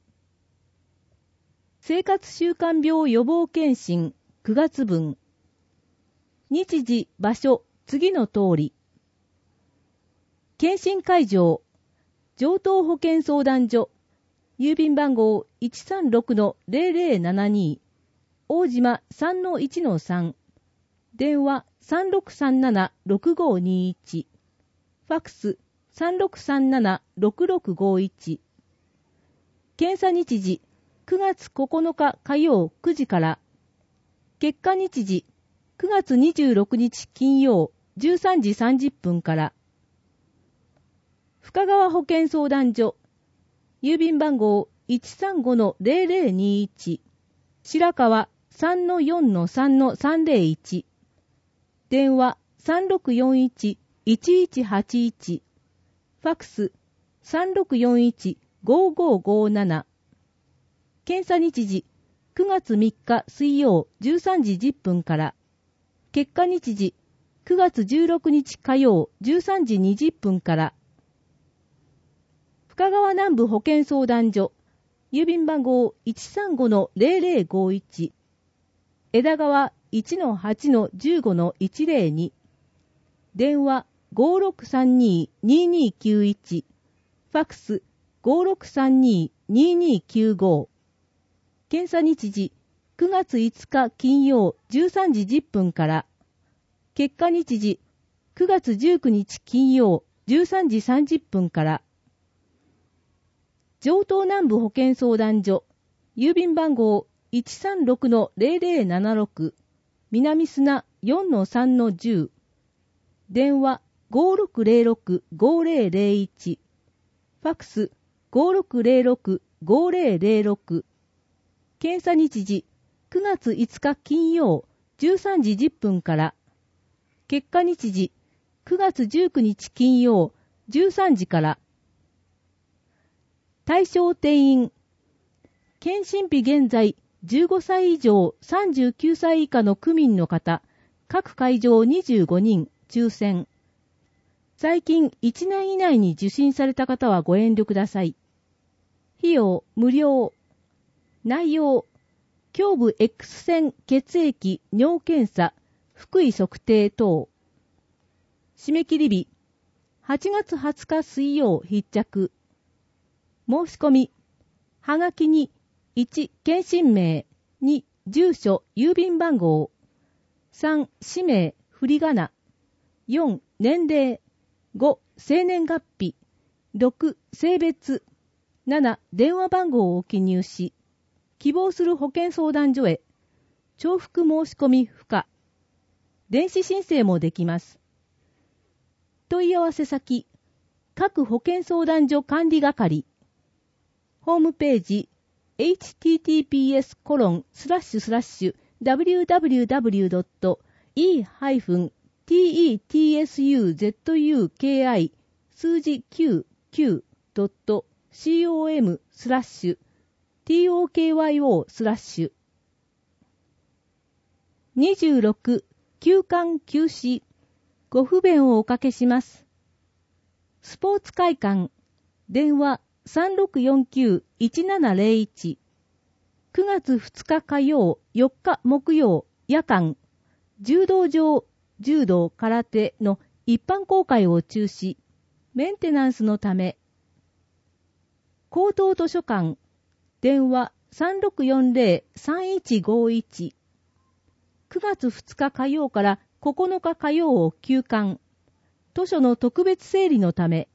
Speaker 3: 生活習慣病予防検診くがつぶん。日時場所次の通り。検診会場、上東保健相談所、郵便番号 いちさんろくのぜろぜろななに、大島 さんのいちのさん、電話 さんろくさんななろくごにいち、ファックス さんろくさんななろくろくごいち。検査日時くがつここのか火曜くじから、結果日時くがつにじゅうろくにち金曜じゅうさんじさんじゅっぷんから。深川保健相談所、郵便番号 いちさんごのぜろぜろにいち、白川 さんのよんのさんのさんぜろいち、電話 さんろくよんいちいちいちはちいち、ファックス さんろくよんいちごごごなな。検査日時くがつみっか水曜じゅうさんじじゅっぷんから。結果日時くがつじゅうろくにち火曜じゅうさんじにじゅっぷんから。深川南部保健相談所、郵便番号 いちさんごのぜろぜろごいち、枝川 いちのはちのじゅうごのいちぜろに、電話 ごーろくさんにーにーにーきゅういち、ファックス ごーろくさんにーにーにーきゅうご。検査日時くがついつか金曜じゅうさんじじゅっぷんから。結果日時くがつじゅうくにち金曜じゅうさんじさんじゅっぷんから。上東南部保健相談所、郵便番号 いちさんろくのぜろぜろななろく、南砂 よんのさんのじゅう、電話 ごーろくぜろろくごぜろぜろいち、ファックスごろくぜろろく ごぜろぜろろく。検査日時くがついつか金曜じゅうさんじじゅっぷんから。結果日時くがつじゅうくにち金曜じゅうさんじから。対象定員。検診日現在じゅうごさい以上さんじゅうきゅうさい以下の区民の方、各会場にじゅうごにん、抽選。最近いちねん以内に受診された方はご遠慮ください。費用無料。内容、胸部 X 線血液尿検査、腹囲測定等。締め切り日、はちがつはつか水曜必着。申し込み、はがきにいち検診名、に住所郵便番号、さん氏名振り仮名、よん年齢、ご生年月日、ろく性別、なな電話番号を記入し、希望する保健相談所へ、重複申し込み不可。電子申請もできます。問い合わせ先、各保健相談所管理係。ホームページ、エイチティーティーピーエスコロンスラッシュスラッシュダブリューダブリューダブリュードットイーハイフンティーイーティーエスユーゼットユーケーアイ 数字きゅうきゅうドットコムスラッシュ トクヨスラッシュにじゅうろく休館休止。ご不便をおかけします。スポーツ会館電話さんろくよんきゅう いちななぜろいち。くがつふつか火曜よっか木曜夜間柔道場柔道空手の一般公開を中止。メンテナンスのため。高等図書館電話さんろくよんぜろ さんいちごいち。くがつふつか火曜からここのか火曜を休館。図書の特別整理のため。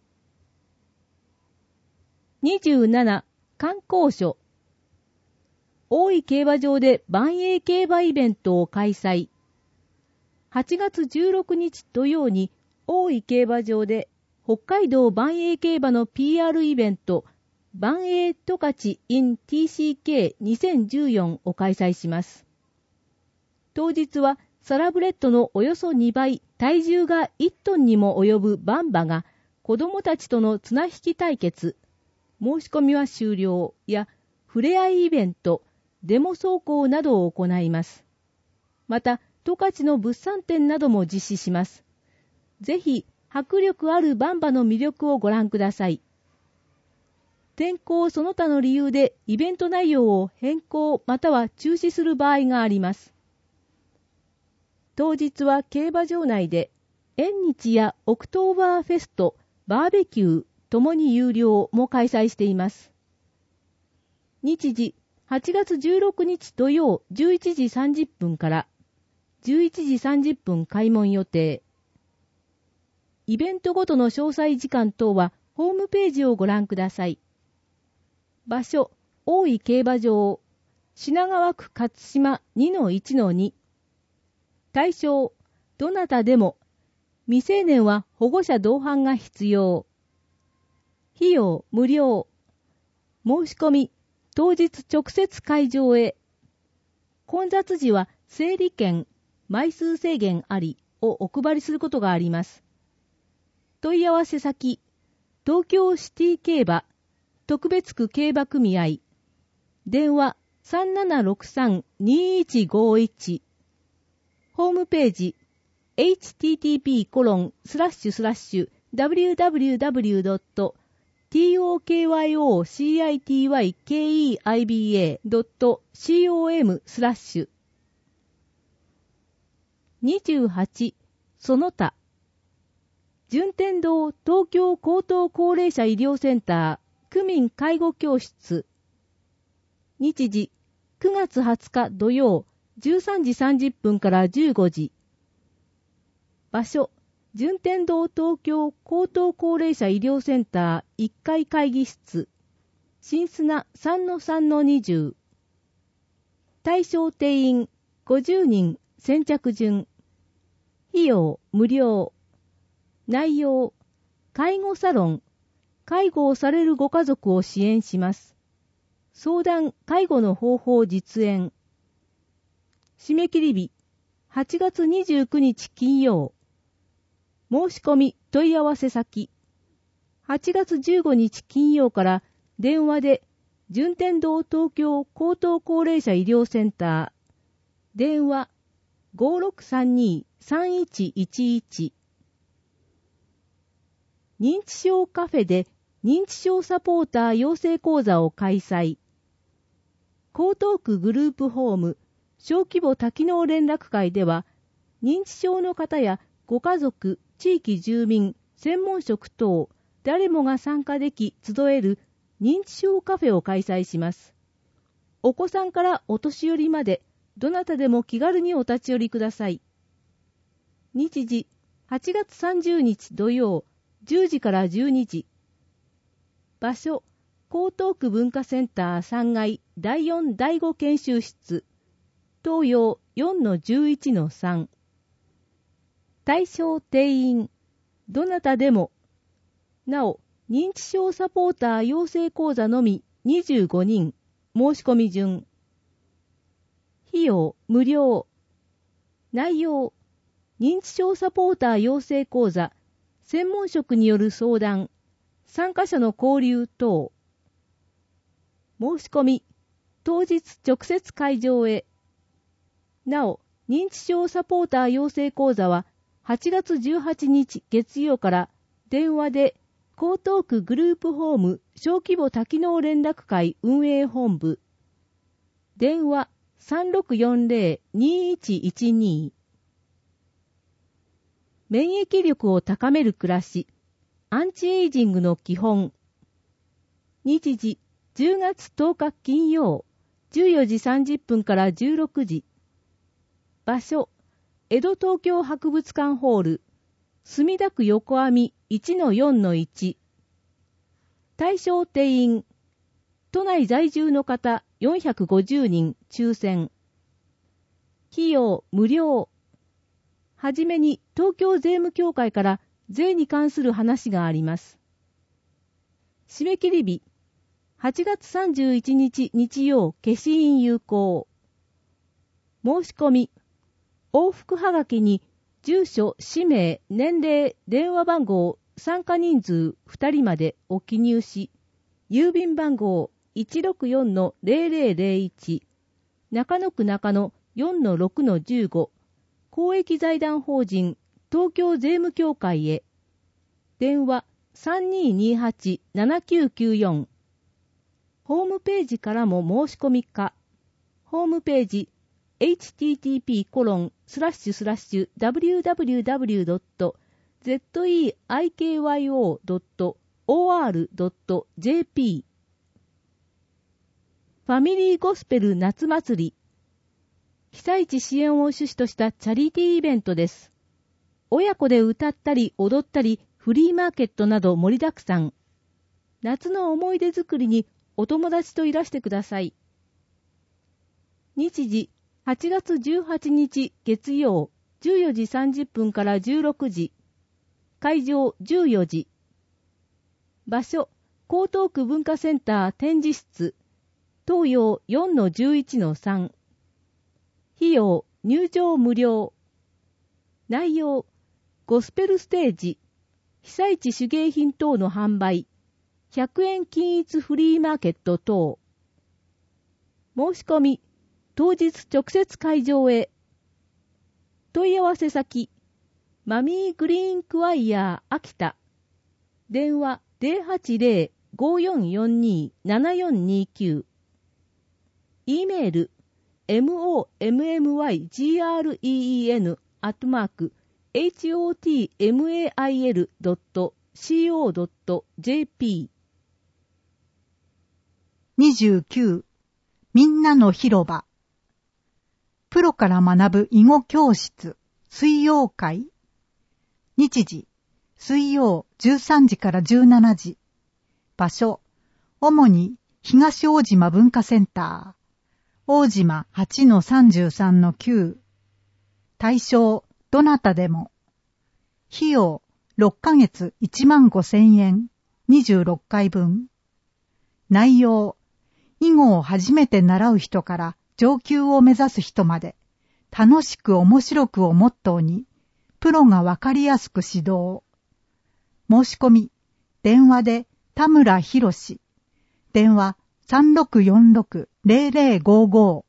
Speaker 3: にじゅうなな観光所。大井競馬場で万栄競馬イベントを開催。はちがつじゅうろくにち土曜に大井競馬場で北海道万栄競馬の ピーアール イベント万栄十勝 in ティーシーケーにせんじゅうよん を開催します。当日はサラブレッドのおよそにばい、体重がいちトンにも及ぶバンバが子供たちとの綱引き対決、申し込みは終了や触れ合いイベント、デモ走行などを行います。また、十勝の物産展なども実施します。ぜひ、迫力あるバンバの魅力をご覧ください。天候その他の理由でイベント内容を変更または中止する場合があります。当日は競馬場内で縁日やオクトーバーフェスト、バーベキューともに有料も開催しています。日時はちがつじゅうろくにち土曜じゅういちじさんじゅっぷんからじゅういちじさんじゅっぷん開門予定。イベントごとの詳細時間等はホームページをご覧ください。場所、大井競馬場、品川区勝島 にのいちのに。対象、どなたでも、未成年は保護者同伴が必要。費用無料。申し込み、当日直接会場へ。混雑時は整理券、枚数制限ありをお配りすることがあります。問い合わせ先、東京シティ競馬、特別区競馬組合、電話さんななろくさん にいちごいち。ホームページ エイチティーティーピーコロンスラッシュスラッシュダブリューダブリューダブリュードットトクヨシティケイアイビーエードットコムスラッシュにじゅうはちその他順天堂東京高等高齢者医療センター区民介護教室。日時くがつはつか土曜じゅうさんじさんじゅっぷんからじゅうごじ。場所、順天堂東京高等高齢者医療センターいっかい会議室。新砂 さんのさんのにじゅう。対象定員ごじゅうにん先着順。費用無料。内容、介護サロン、 介護をされるご家族を支援します。相談・介護の方法実演。締め切り日、はちがつにじゅうくにち金曜。申し込み問い合わせ先。はちがつじゅうごにち金曜から電話で順天堂東京高等高齢者医療センター。電話 ごーろくさんにーさんいちいちいち。認知症カフェで認知症サポーター養成講座を開催。江東区グループホーム小規模多機能連絡会では、認知症の方やご家族、地域住民、専門職等、誰もが参加でき集える認知症カフェを開催します。お子さんからお年寄りまで、どなたでも気軽にお立ち寄りください。日時、はちがつさんじゅうにち土曜、じゅうじからじゅうにじ。場所、江東区文化センターさんがいだいよんだいご研修室。東洋 よんのじゅういちのさん。対象定員、どなたでも。なお、認知症サポーター養成講座のみにじゅうごにん、申し込み順。費用無料。内容、認知症サポーター養成講座、専門職による相談、参加者の交流等。申し込み、当日直接会場へ。なお、認知症サポーター養成講座ははちがつじゅうはちにち月曜から電話で江東区グループホーム小規模多機能連絡会運営本部。電話 さんろくよんぜろにいちいちに。免疫力を高める暮らし、アンチエイジングの基本。日時、じゅうがつとおか金曜、じゅうよじさんじゅっぷんからじゅうろくじ。場所、江戸東京博物館ホール、墨田区横網 いちのよんのいち。対象定員、都内在住の方よんひゃくごじゅうにん抽選。費用無料。はじめに東京税務協会から税に関する話があります。締め切り日、はちがつさんじゅういちにち日曜消印有効。申し込み、往復はがきに住所、氏名、年齢、電話番号、参加人数ふたりまでを記入し、郵便番号 いちろくよんのぜろぜろぜろいち、中野区中野 よんのろくのじゅうご、公益財団法人東京税務協会へ。電話 さんにーにーはちななきゅうきゅうよん。ホームページからも申し込み可。ホームページ エイチティーティーピーコロンスラッシュスラッシュダブリューダブリューダブリュードットゼットイーアイケーワイオードットオーアールドットジェーピー。 ファミリーゴスペル夏祭り。被災地支援を趣旨としたチャリティーイベントです。親子で歌ったり踊ったりフリーマーケットなど盛りだくさん。夏の思い出作りにお友達といらしてください。日時、はちがつじゅうはちにち月曜、じゅうよじさんじゅっぷんからじゅうろくじ。会場じゅうよじ。場所、江東区文化センター展示室。東洋 よんのじゅういちのさん。費用、入場無料。内容、ゴスペルステージ、被災地手芸品等の販売、ひゃくえん均一フリーマーケット等。申し込み、当日直接会場へ。問い合わせ先、マミーグリーンクワイヤー秋田。電話 ゼロはちゼロ ごーよんよんにー ななよんにきゅう。E メール、mommygren アットマーク エイチオーティーエムエーアイエル ドット シーオー ドット ジェーピ
Speaker 1: ー。にじゅうきゅう、みんなの広場。プロから学ぶ囲碁教室、水曜会。日時、水曜じゅうさんじからじゅうしちじ。場所、主に東大島文化センター。大島 はちのさんじゅうさんのきゅう。対象、どなたでも。費用、ろっかげついちまんごせんえん。
Speaker 4: にじゅうろっかいぶん。内容、囲碁を初めて習う人から上級を目指す人まで、楽しく面白くをモットーに、プロがわかりやすく指導。申し込み、電話で田村博士。電話 さんろくよんろくゼロゼロごご。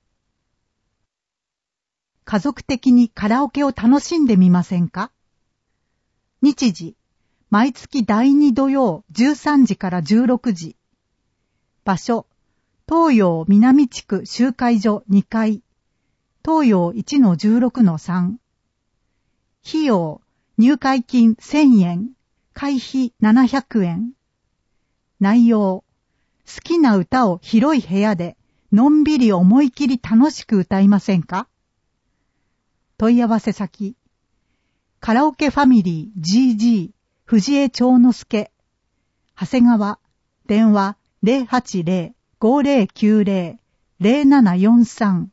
Speaker 4: 家族的にカラオケを楽しんでみませんか？日時、毎月だいに土曜じゅうさんじからじゅうろくじ。場所、東洋南地区集会所にかい。東洋 いちのじゅうろくのさん。費用、入会金せんえん、会費ななひゃくえん。内容、好きな歌を広い部屋でのんびり思い切り楽しく歌いませんか？問い合わせ先、カラオケファミリー ジージー 藤江長之助、長谷川、電話 ゼロはちゼロ ごゼロきゅうゼロ ゼロななよんさん。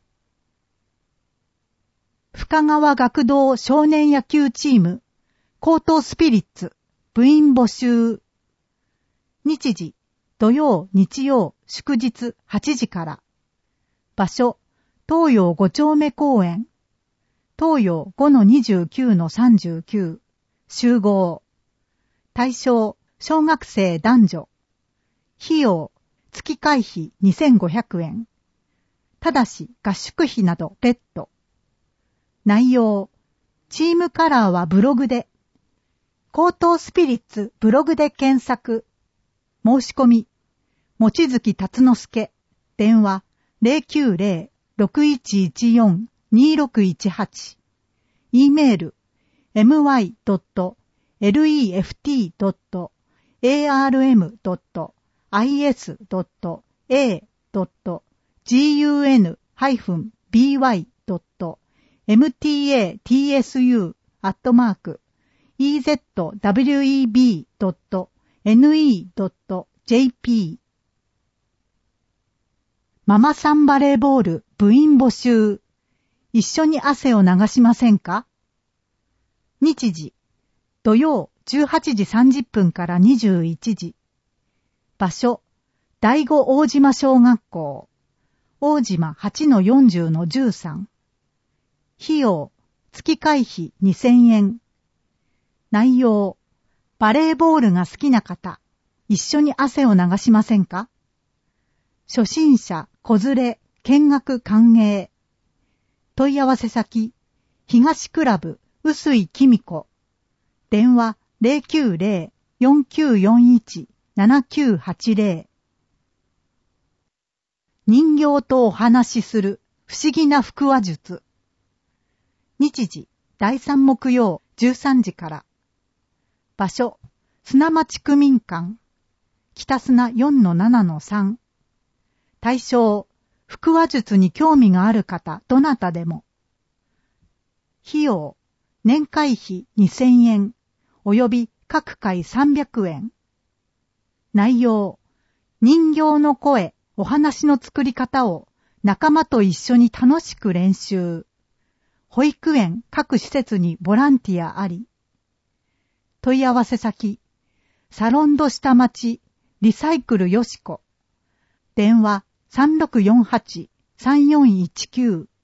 Speaker 4: 深川学童少年野球チーム、高等スピリッツ、部員募集。日時、土曜、日曜、祝日はちじから。場所、東洋ご丁目公園。東洋 ごのにじゅうきゅうのさんじゅうきゅう。集合。対象、小学生男女。費用、月会費にせんごひゃくえん。ただし合宿費など別途。内容、チームカラーはブログで。高等スピリッツブログで検索。申し込み、望月達之助、電話 ゼロきゅうゼロ ろくいちいちよん にろくいちはち。e メール、エムワイ ドット レフティー ドット アールエム ドット アイエス ドット エー ドット ジーユーエヌ ビーワイ ドット エムティーエーティーエスユー アットマーク イーゼットダブリューイービー ドット エヌイー ドット ジェーピー。ママさんバレーボール部員募集。一緒に汗を流しませんか？日時、土曜じゅうはちじさんじゅっぷんからにじゅういちじ。場所、第五大島小学校。大島 はちのよんじゅうのじゅうさん。費用、月会費にせんえん。内容、バレーボールが好きな方、一緒に汗を流しませんか？初心者、子連れ、見学歓迎。問い合わせ先、東クラブ、臼井きみ子。電話 ゼロきゅうゼロ よんきゅうよんいち ななきゅうはちゼロ。人形とお話しする不思議な腹話術。日時、だいさん木曜じゅうさんじから。場所、砂町区民館。北砂 よんのななのさん。対象、腹話術に興味がある方、どなたでも。費用、年会費にせんえん、および各回さんびゃくえん。内容、人形の声、お話の作り方を仲間と一緒に楽しく練習。保育園各施設にボランティアあり。問い合わせ先、サロンド下町、リサイクルよしこ。電話さんろくよんはち さんよんいちきゅう。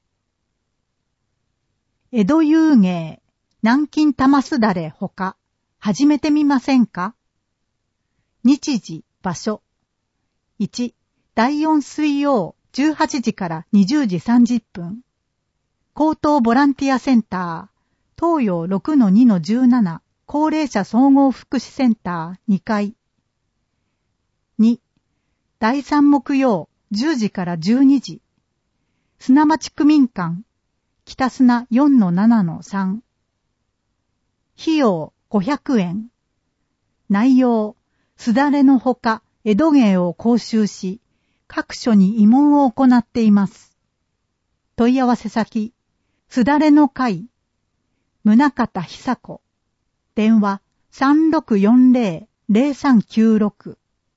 Speaker 4: 江戸遊芸、南京玉すだれほか、始めてみませんか？日時、場所。いち、だいよん水曜じゅうはちじからにじゅうじさんじゅっぷん。高等ボランティアセンター、東洋 ろくのにのじゅうなな 高齢者総合福祉センターにかい。に、だいさん木曜じゅうじからじゅうにじ。砂町区民館、北砂 よんのななのさん。費用ごひゃくえん。内容、すだれのほか江戸芸を講習し、各所に慰問を行っています。問い合わせ先、すだれの会、宗方久子。電話さんろくよんゼロ ゼロさんきゅうろく。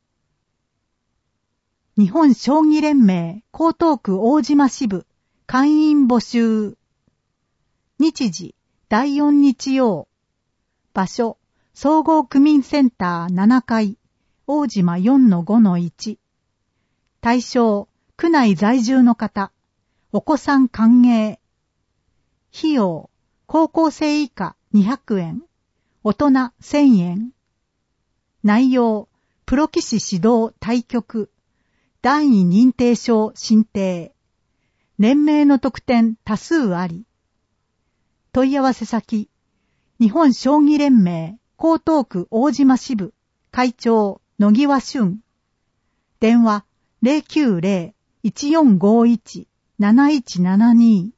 Speaker 4: 日本将棋連盟江東区大島支部会員募集。日時、だいよん日曜。場所、総合区民センターななかい、 大島 よんのごのいち。対象、区内在住の方。お子さん歓迎。費用、高校生以下にひゃくえん。大人せんえん。内容、プロ棋士指導対局。段位認定証申請。連盟の特典多数あり。問い合わせ先、日本将棋連盟江東区大島支部会長野際俊。電話 ゼロきゅうゼロ いちよんごいち なないちななに。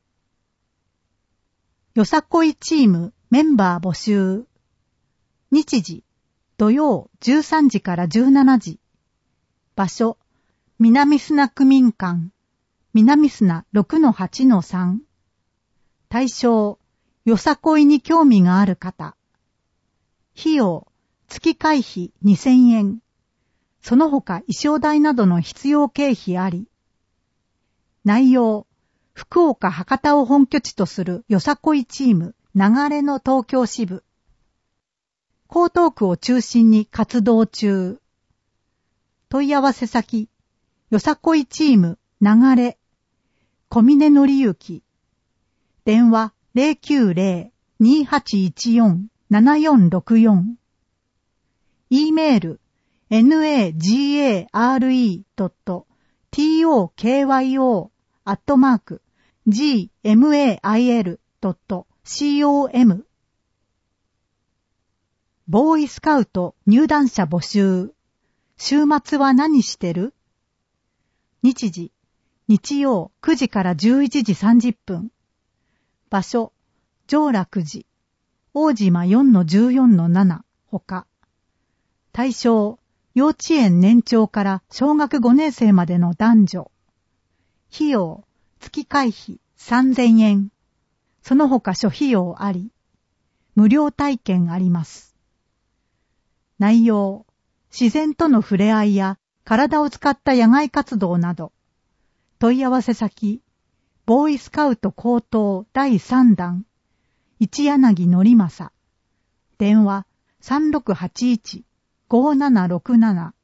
Speaker 4: よさこいチームメンバー募集。日時、土曜じゅうさんじからじゅうしちじ。場所、南砂区民館。南砂 ろくのはちのさん。対象、よさこいに興味がある方。費用、月会費にせんえん。その他衣装代などの必要経費あり。内容、福岡博多を本拠地とするよさこいチーム流れの東京支部。江東区を中心に活動中。問い合わせ先、よさこいチーム流れ。小峰則之。電話 ゼロきゅうゼロ にはちいちよん ななよんろくよん。e メール エヌエージーエーアールイードットトーキョー アットマーク ジーエムエーアイエルドットコム。 ボーイスカウト入団者募集。週末は何してる？日時、日曜くじからじゅういちじさんじゅっぷん。場所、上楽寺、大島 よんのじゅうよんのなな、ほか。対象、幼稚園年長から小学ごねん生までの男女。費用、月会費さんぜんえん。その他諸費用あり。無料体験あります。内容、自然との触れ合いや体を使った野外活動など。問い合わせ先、ボーイスカウト高等だいさんだん、一柳則正。電話 さんろくはちいち ごななろくなな。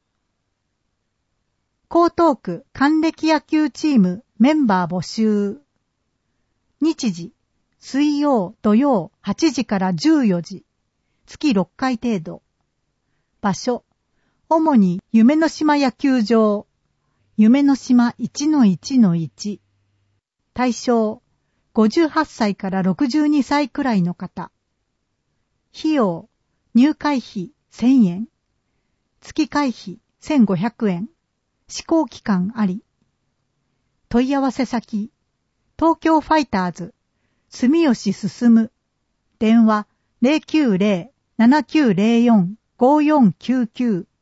Speaker 4: 江東区還暦野球チームメンバー募集。日時、水曜、土曜はちじからじゅうよじ。月ろっかい程度。場所、主に夢の島野球場。夢の島 いちのいちのいち。対象、ごじゅうはっさいからろくじゅうにさいくらいの方。費用、入会費せんえん。月会費せんごひゃくえん。施行期間あり。問い合わせ先、東京ファイターズ、住吉進。電話 ゼロきゅうゼロ ななきゅうゼロよん ごよんきゅうきゅう。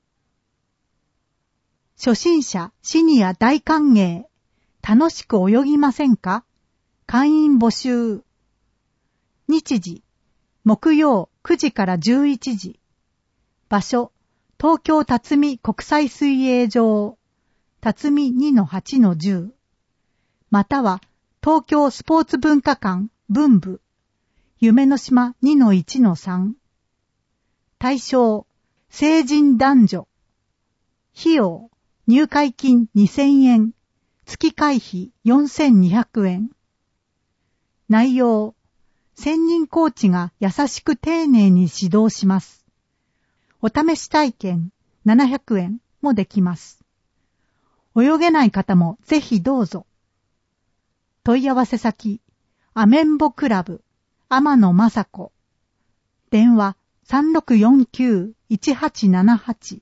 Speaker 4: 初心者、シニア大歓迎。楽しく泳ぎませんか？会員募集。日時、木曜くじからじゅういちじ。場所、東京辰巳国際水泳場。辰巳 にのはちのじゅう。または、東京スポーツ文化館分部。夢の島 にのいちのさん。対象、成人男女。費用、入会金にせんえん。月会費よんせんにひゃくえん。内容、専任コーチが優しく丁寧に指導します。お試し体験ななひゃくえんもできます。泳げない方もぜひどうぞ。問い合わせ先、アメンボクラブ、天野雅子。電話 さんろくよんきゅう いちはちななはち。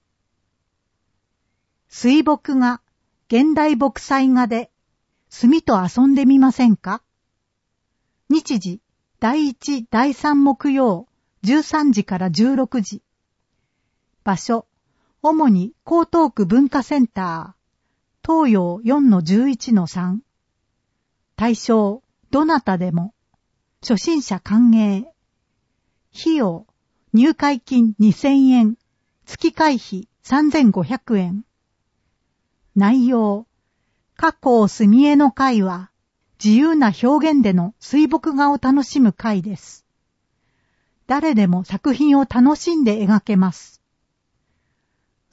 Speaker 4: 水墨画、現代墨彩画で、墨と遊んでみませんか？日時、だいいち、だいさん木曜、じゅうさんじからじゅうろくじ。場所、主に江東区文化センター、東洋 よんのじゅういちのさん。対象、どなたでも。初心者歓迎。費用、入会金にせんえん。月会費さんぜんごひゃくえん。内容、加工墨絵の会は、自由な表現での水墨画を楽しむ会です。誰でも作品を楽しんで描けます。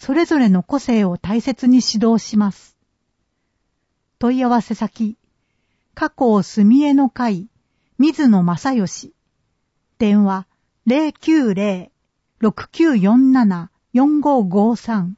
Speaker 4: それぞれの個性を大切に指導します。問い合わせ先、加工すみえの会、水野正義。電話 ゼロきゅうゼロ ろくきゅうよんなな よんごごさん。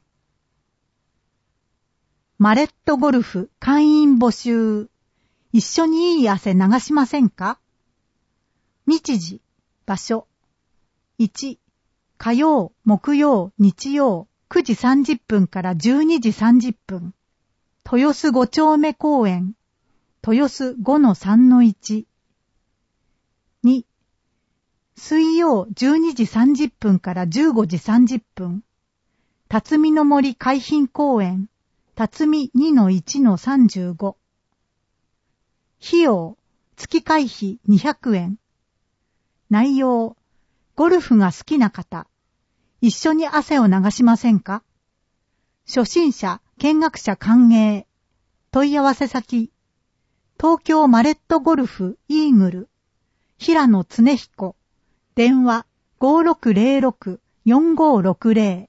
Speaker 4: マレットゴルフ会員募集。一緒にいい汗流しませんか？日時、場所。いち、火曜、木曜、日曜、くじさんじゅっぷんからじゅうにじさんじゅっぷん。豊洲ご丁目公園。豊洲 ごのさんのいち。に、水曜じゅうにじさんじゅっぷんからじゅうごじさんじゅっぷん。辰巳の森海浜公園。辰巳 にのいちのさんじゅうご。費用、月会費にひゃくえん。内容、ゴルフが好きな方、一緒に汗を流しませんか？初心者、見学者歓迎。問い合わせ先、東京マレットゴルフイーグル、平野恒彦。電話 ごろくゼロろく よんごろくゼロ。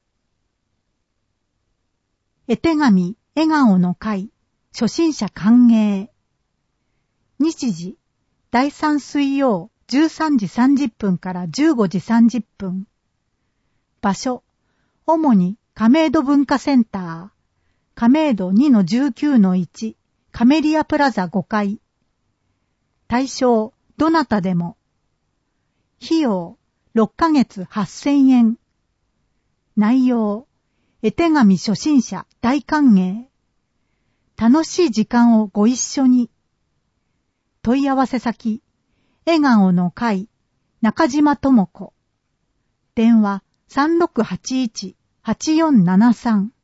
Speaker 4: 絵手紙、笑顔の会、初心者歓迎。日時、だいさん水曜じゅうさんじさんじゅっぷんからじゅうごじさんじゅっぷん。場所、主に亀戸文化センター、亀戸 にのじゅうきゅうのいち、カメリアプラザごかい。対象、どなたでも。費用、ろっかげつはっせんえん。内容、絵手紙初心者大歓迎。楽しい時間をご一緒に。問い合わせ先、笑顔の会、中島智子。電話 さんろくはちいち はちよんななさん。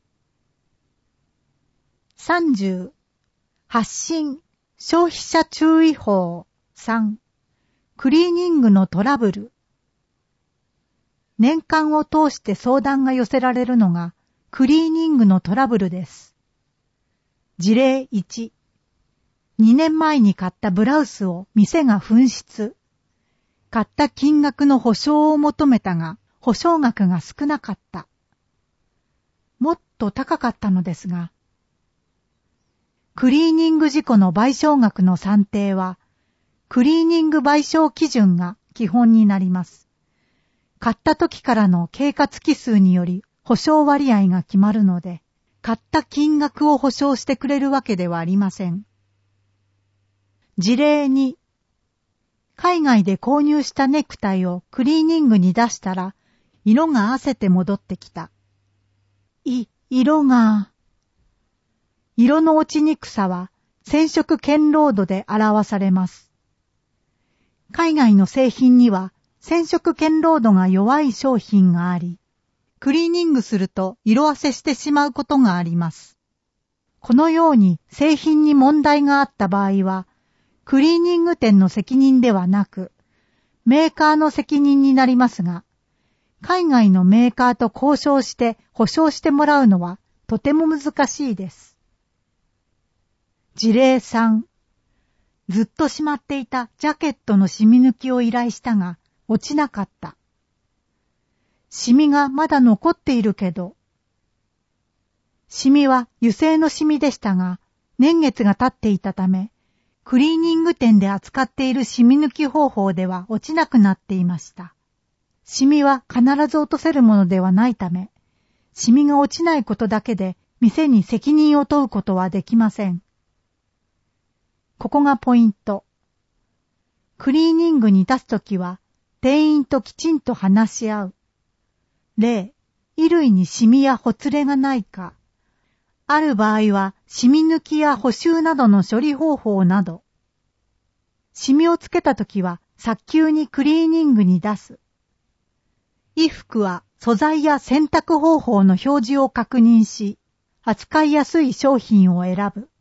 Speaker 4: さんじゅう、発信、消費者注意報。さん、クリーニングのトラブル。年間を通して相談が寄せられるのがクリーニングのトラブルです。事例いち、にねんまえに買ったブラウスを店が紛失。買った金額の保証を求めたが、保証額が少なかった。もっと高かったのですが、クリーニング事故の賠償額の算定は、クリーニング賠償基準が基本になります。買った時からの経過月数により保証割合が決まるので、買った金額を保証してくれるわけではありません。事例に、海外で購入したネクタイをクリーニングに出したら、色が褪せて戻ってきた。い、色が、色の落ちにくさは染色堅牢度で表されます。海外の製品には染色堅牢度が弱い商品があり、クリーニングすると色褪せしてしまうことがあります。このように製品に問題があった場合は、クリーニング店の責任ではなく、メーカーの責任になりますが、海外のメーカーと交渉して保証してもらうのはとても難しいです。事例さん、ずっとしまっていたジャケットの染み抜きを依頼したが、落ちなかった。染みがまだ残っているけど、染みは油性の染みでしたが、年月が経っていたため、クリーニング店で扱っている染み抜き方法では落ちなくなっていました。染みは必ず落とせるものではないため、染みが落ちないことだけで店に責任を問うことはできません。ここがポイント。クリーニングに出すときは、店員ときちんと話し合う。例、衣類にシミやほつれがないか。ある場合は、シミ抜きや補修などの処理方法など。シミをつけたときは、早急にクリーニングに出す。衣服は素材や洗濯方法の表示を確認し、扱いやすい商品を選ぶ。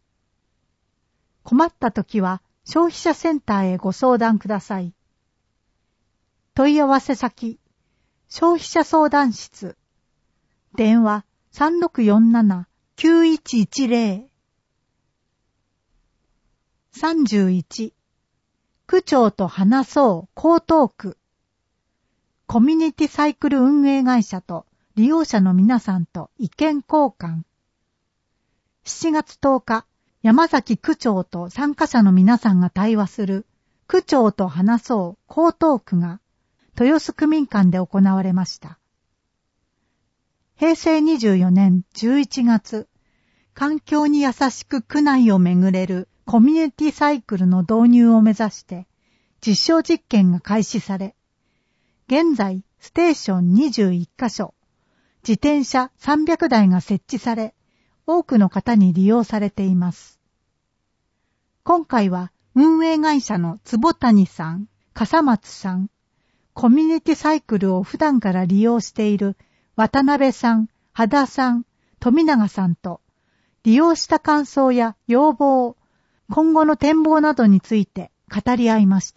Speaker 4: 困ったときは消費者センターへご相談ください。問い合わせ先、消費者相談室。電話 さんろくよんなな きゅういちいちゼロ。さんじゅういち、区長と話そう江東区。コミュニティサイクル運営会社と利用者の皆さんと意見交換。しちがつとおか、山崎区長と参加者の皆さんが対話する区長と話そう江東区が豊洲区民館で行われました。へいせいにじゅうよねんじゅういちがつ、環境に優しく区内を巡れるコミュニティサイクルの導入を目指して実証実験が開始され、現在ステーションにじゅういっかしょ、自転車さんびゃくだいが設置され、多くの方に利用されています。今回は運営会社の坪谷さん、笠松さん、コミュニティサイクルを普段から利用している渡辺さん、羽田さん、富永さんと、利用した感想や要望、今後の展望などについて語り合いました。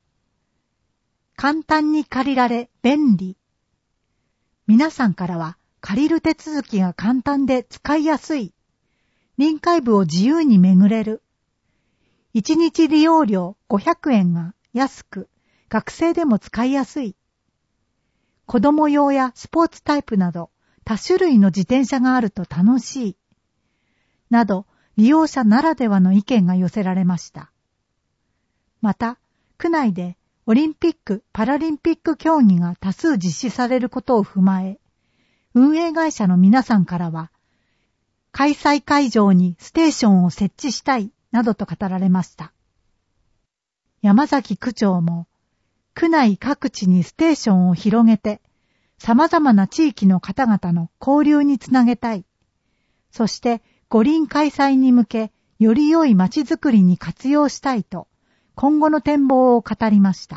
Speaker 4: 簡単に借りられ便利。皆さんからは借りる手続きが簡単で使いやすい。臨海部を自由に巡れる。いちにち利用料ごひゃくえんが安く、学生でも使いやすい。子供用やスポーツタイプなど多種類の自転車があると楽しい。など利用者ならではの意見が寄せられました。また、区内でオリンピック・パラリンピック競技が多数実施されることを踏まえ、運営会社の皆さんからは、開催会場にステーションを設置したいなどと語られました。山崎区長も、区内各地にステーションを広げて、様々な地域の方々の交流につなげたい。そして五輪開催に向け、より良い街づくりに活用したいと、今後の展望を語りました。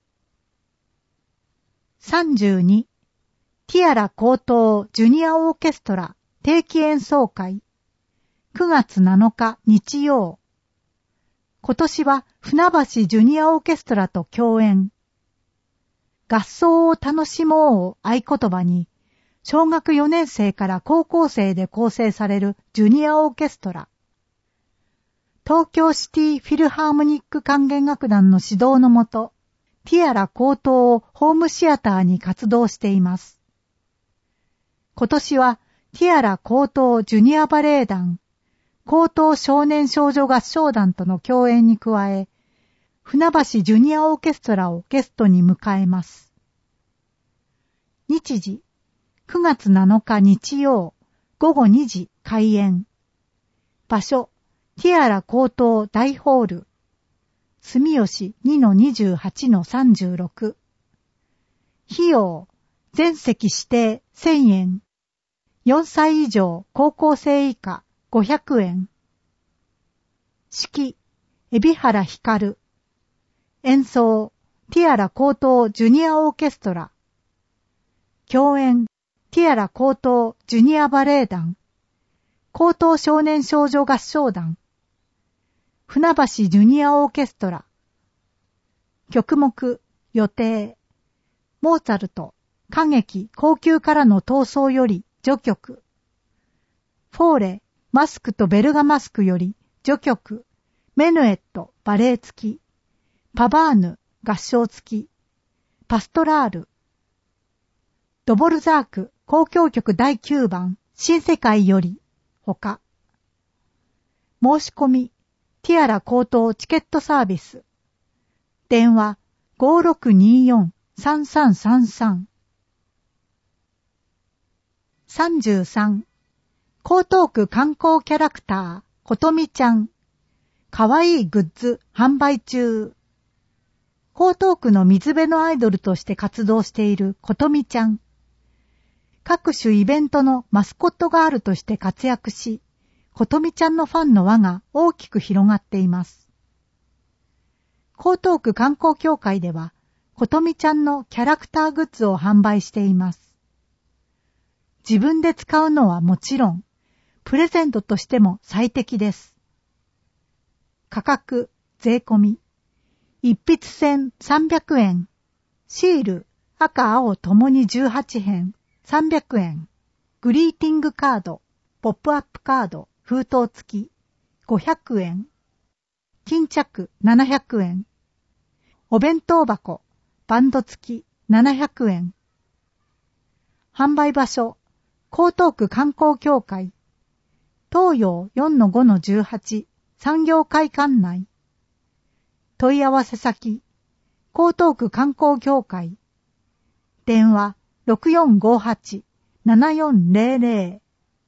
Speaker 4: さんじゅうに、ティアラ高等ジュニアオーケストラ定期演奏会。くがつなのか日曜。今年は船橋ジュニアオーケストラと共演。合奏を楽しもうを合言葉に、小学よねんせいから高校生で構成されるジュニアオーケストラ。東京シティフィルハーモニック管弦楽団の指導のもと、ティアラ高等をホームシアターに活動しています。今年はティアラ高等ジュニアバレエ団、高等少年少女合唱団との共演に加え、船橋ジュニアオーケストラをゲストに迎えます。日時、くがつなのか日曜、ごごにじ開演。場所、ティアラ高等大ホール。住吉 にのにじゅうはちのさんじゅうろく。費用、全席指定せんえん。よんさい以上高校生以下ごひゃくえん。指揮、海老原光。演奏、ティアラ高等ジュニアオーケストラ。共演、ティアラ高等ジュニアバレエ団。高等少年少女合唱団。船橋ジュニアオーケストラ。曲目、予定。モーツァルト、歌劇高級からの闘争より序曲。フォーレ、マスクとベルガマスクより序曲。メヌエット、バレエ付き。パバーヌ、合唱付き。パストラール。ドボルザーク、交響曲だいきゅうばん、新世界より、ほか。申し込み、ティアラ高等チケットサービス。電話 ごろくによんさんさんさんさん。さんじゅうさん、江東区観光キャラクター、ことみちゃん。かわいいグッズ販売中。江東区の水辺のアイドルとして活動していることみちゃん。各種イベントのマスコットガールとして活躍し、ことみちゃんのファンの輪が大きく広がっています。江東区観光協会では、ことみちゃんのキャラクターグッズを販売しています。自分で使うのはもちろん、プレゼントとしても最適です。価格、税込み。一筆箋さんびゃくえん。シール、赤青ともにじゅうはちへん、さんびゃくえん。グリーティングカード、ポップアップカード、封筒付き、ごひゃくえん。巾着、ななひゃくえん。お弁当箱、バンド付き、ななひゃくえん。 販売場所、江東区観光協会、東洋 よんのごのじゅうはち 産業会館内。問い合わせ先、江東区観光協会。電話 ろくよんごはち ななよんゼロゼロ。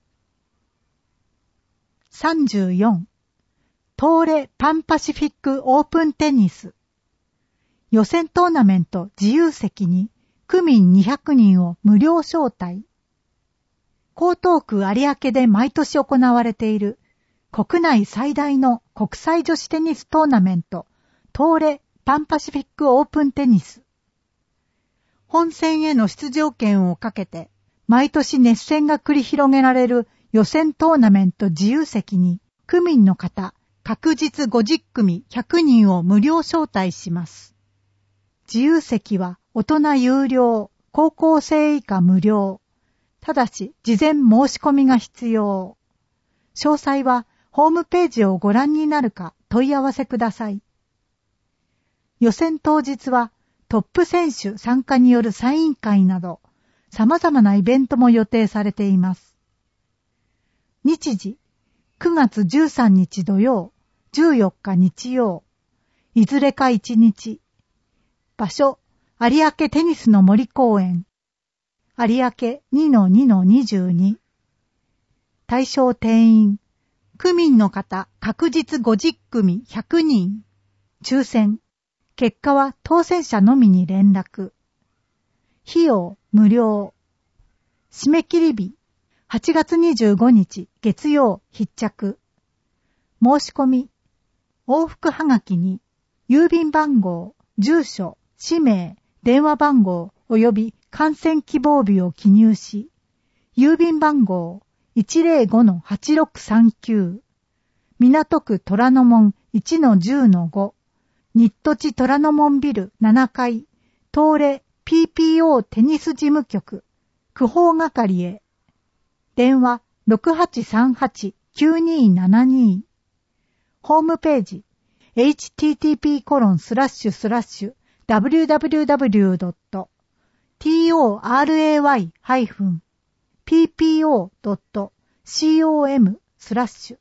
Speaker 4: さんじゅうよん. 東レパンパシフィックオープンテニス。予選トーナメント自由席に区民にひゃくにんを無料招待。江東区有明で毎年行われている国内最大の国際女子テニストーナメント東レパンパシフィックオープンテニス。本戦への出場権をかけて毎年熱戦が繰り広げられる予選トーナメント自由席に区民の方確実ごじゅっくみひゃくにんを無料招待します。自由席は大人有料、高校生以下無料。ただし事前申し込みが必要。詳細はホームページをご覧になるか問い合わせください。予選当日はトップ選手参加によるサイン会など様々なイベントも予定されています。日時、くがつじゅうさんにち土曜、じゅうよっか日曜、いずれかいちにち。場所、有明テニスの森公園。有明 にのにのにじゅうに。対象定員、区民の方確実ごじゅっくみひゃくにん。抽選。結果は当選者のみに連絡。費用無料。締め切り日、はちがつにじゅうごにち月曜必着。申し込み、往復はがきに、郵便番号、住所、氏名、電話番号及び観戦希望日を記入し、郵便番号 いちぜろごのはちろくさんきゅう、港区虎ノ門 いちのじゅうのご、日土地虎ノ門ビルななかい、東レ ピーピーオー テニス事務局、区報係へ。電話 ろくはちさんはちきゅうにーななにー。ホームページ エイチティーティーピーコロンスラッシュスラッシュダブリューダブリューダブリュードットトライピーピーオードットコム スラッシュ。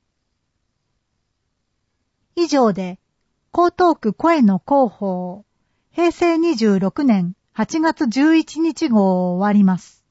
Speaker 4: 以上で江東区声の広報へいせいにじゅうろくねんはちがつじゅういちにち号を終わります。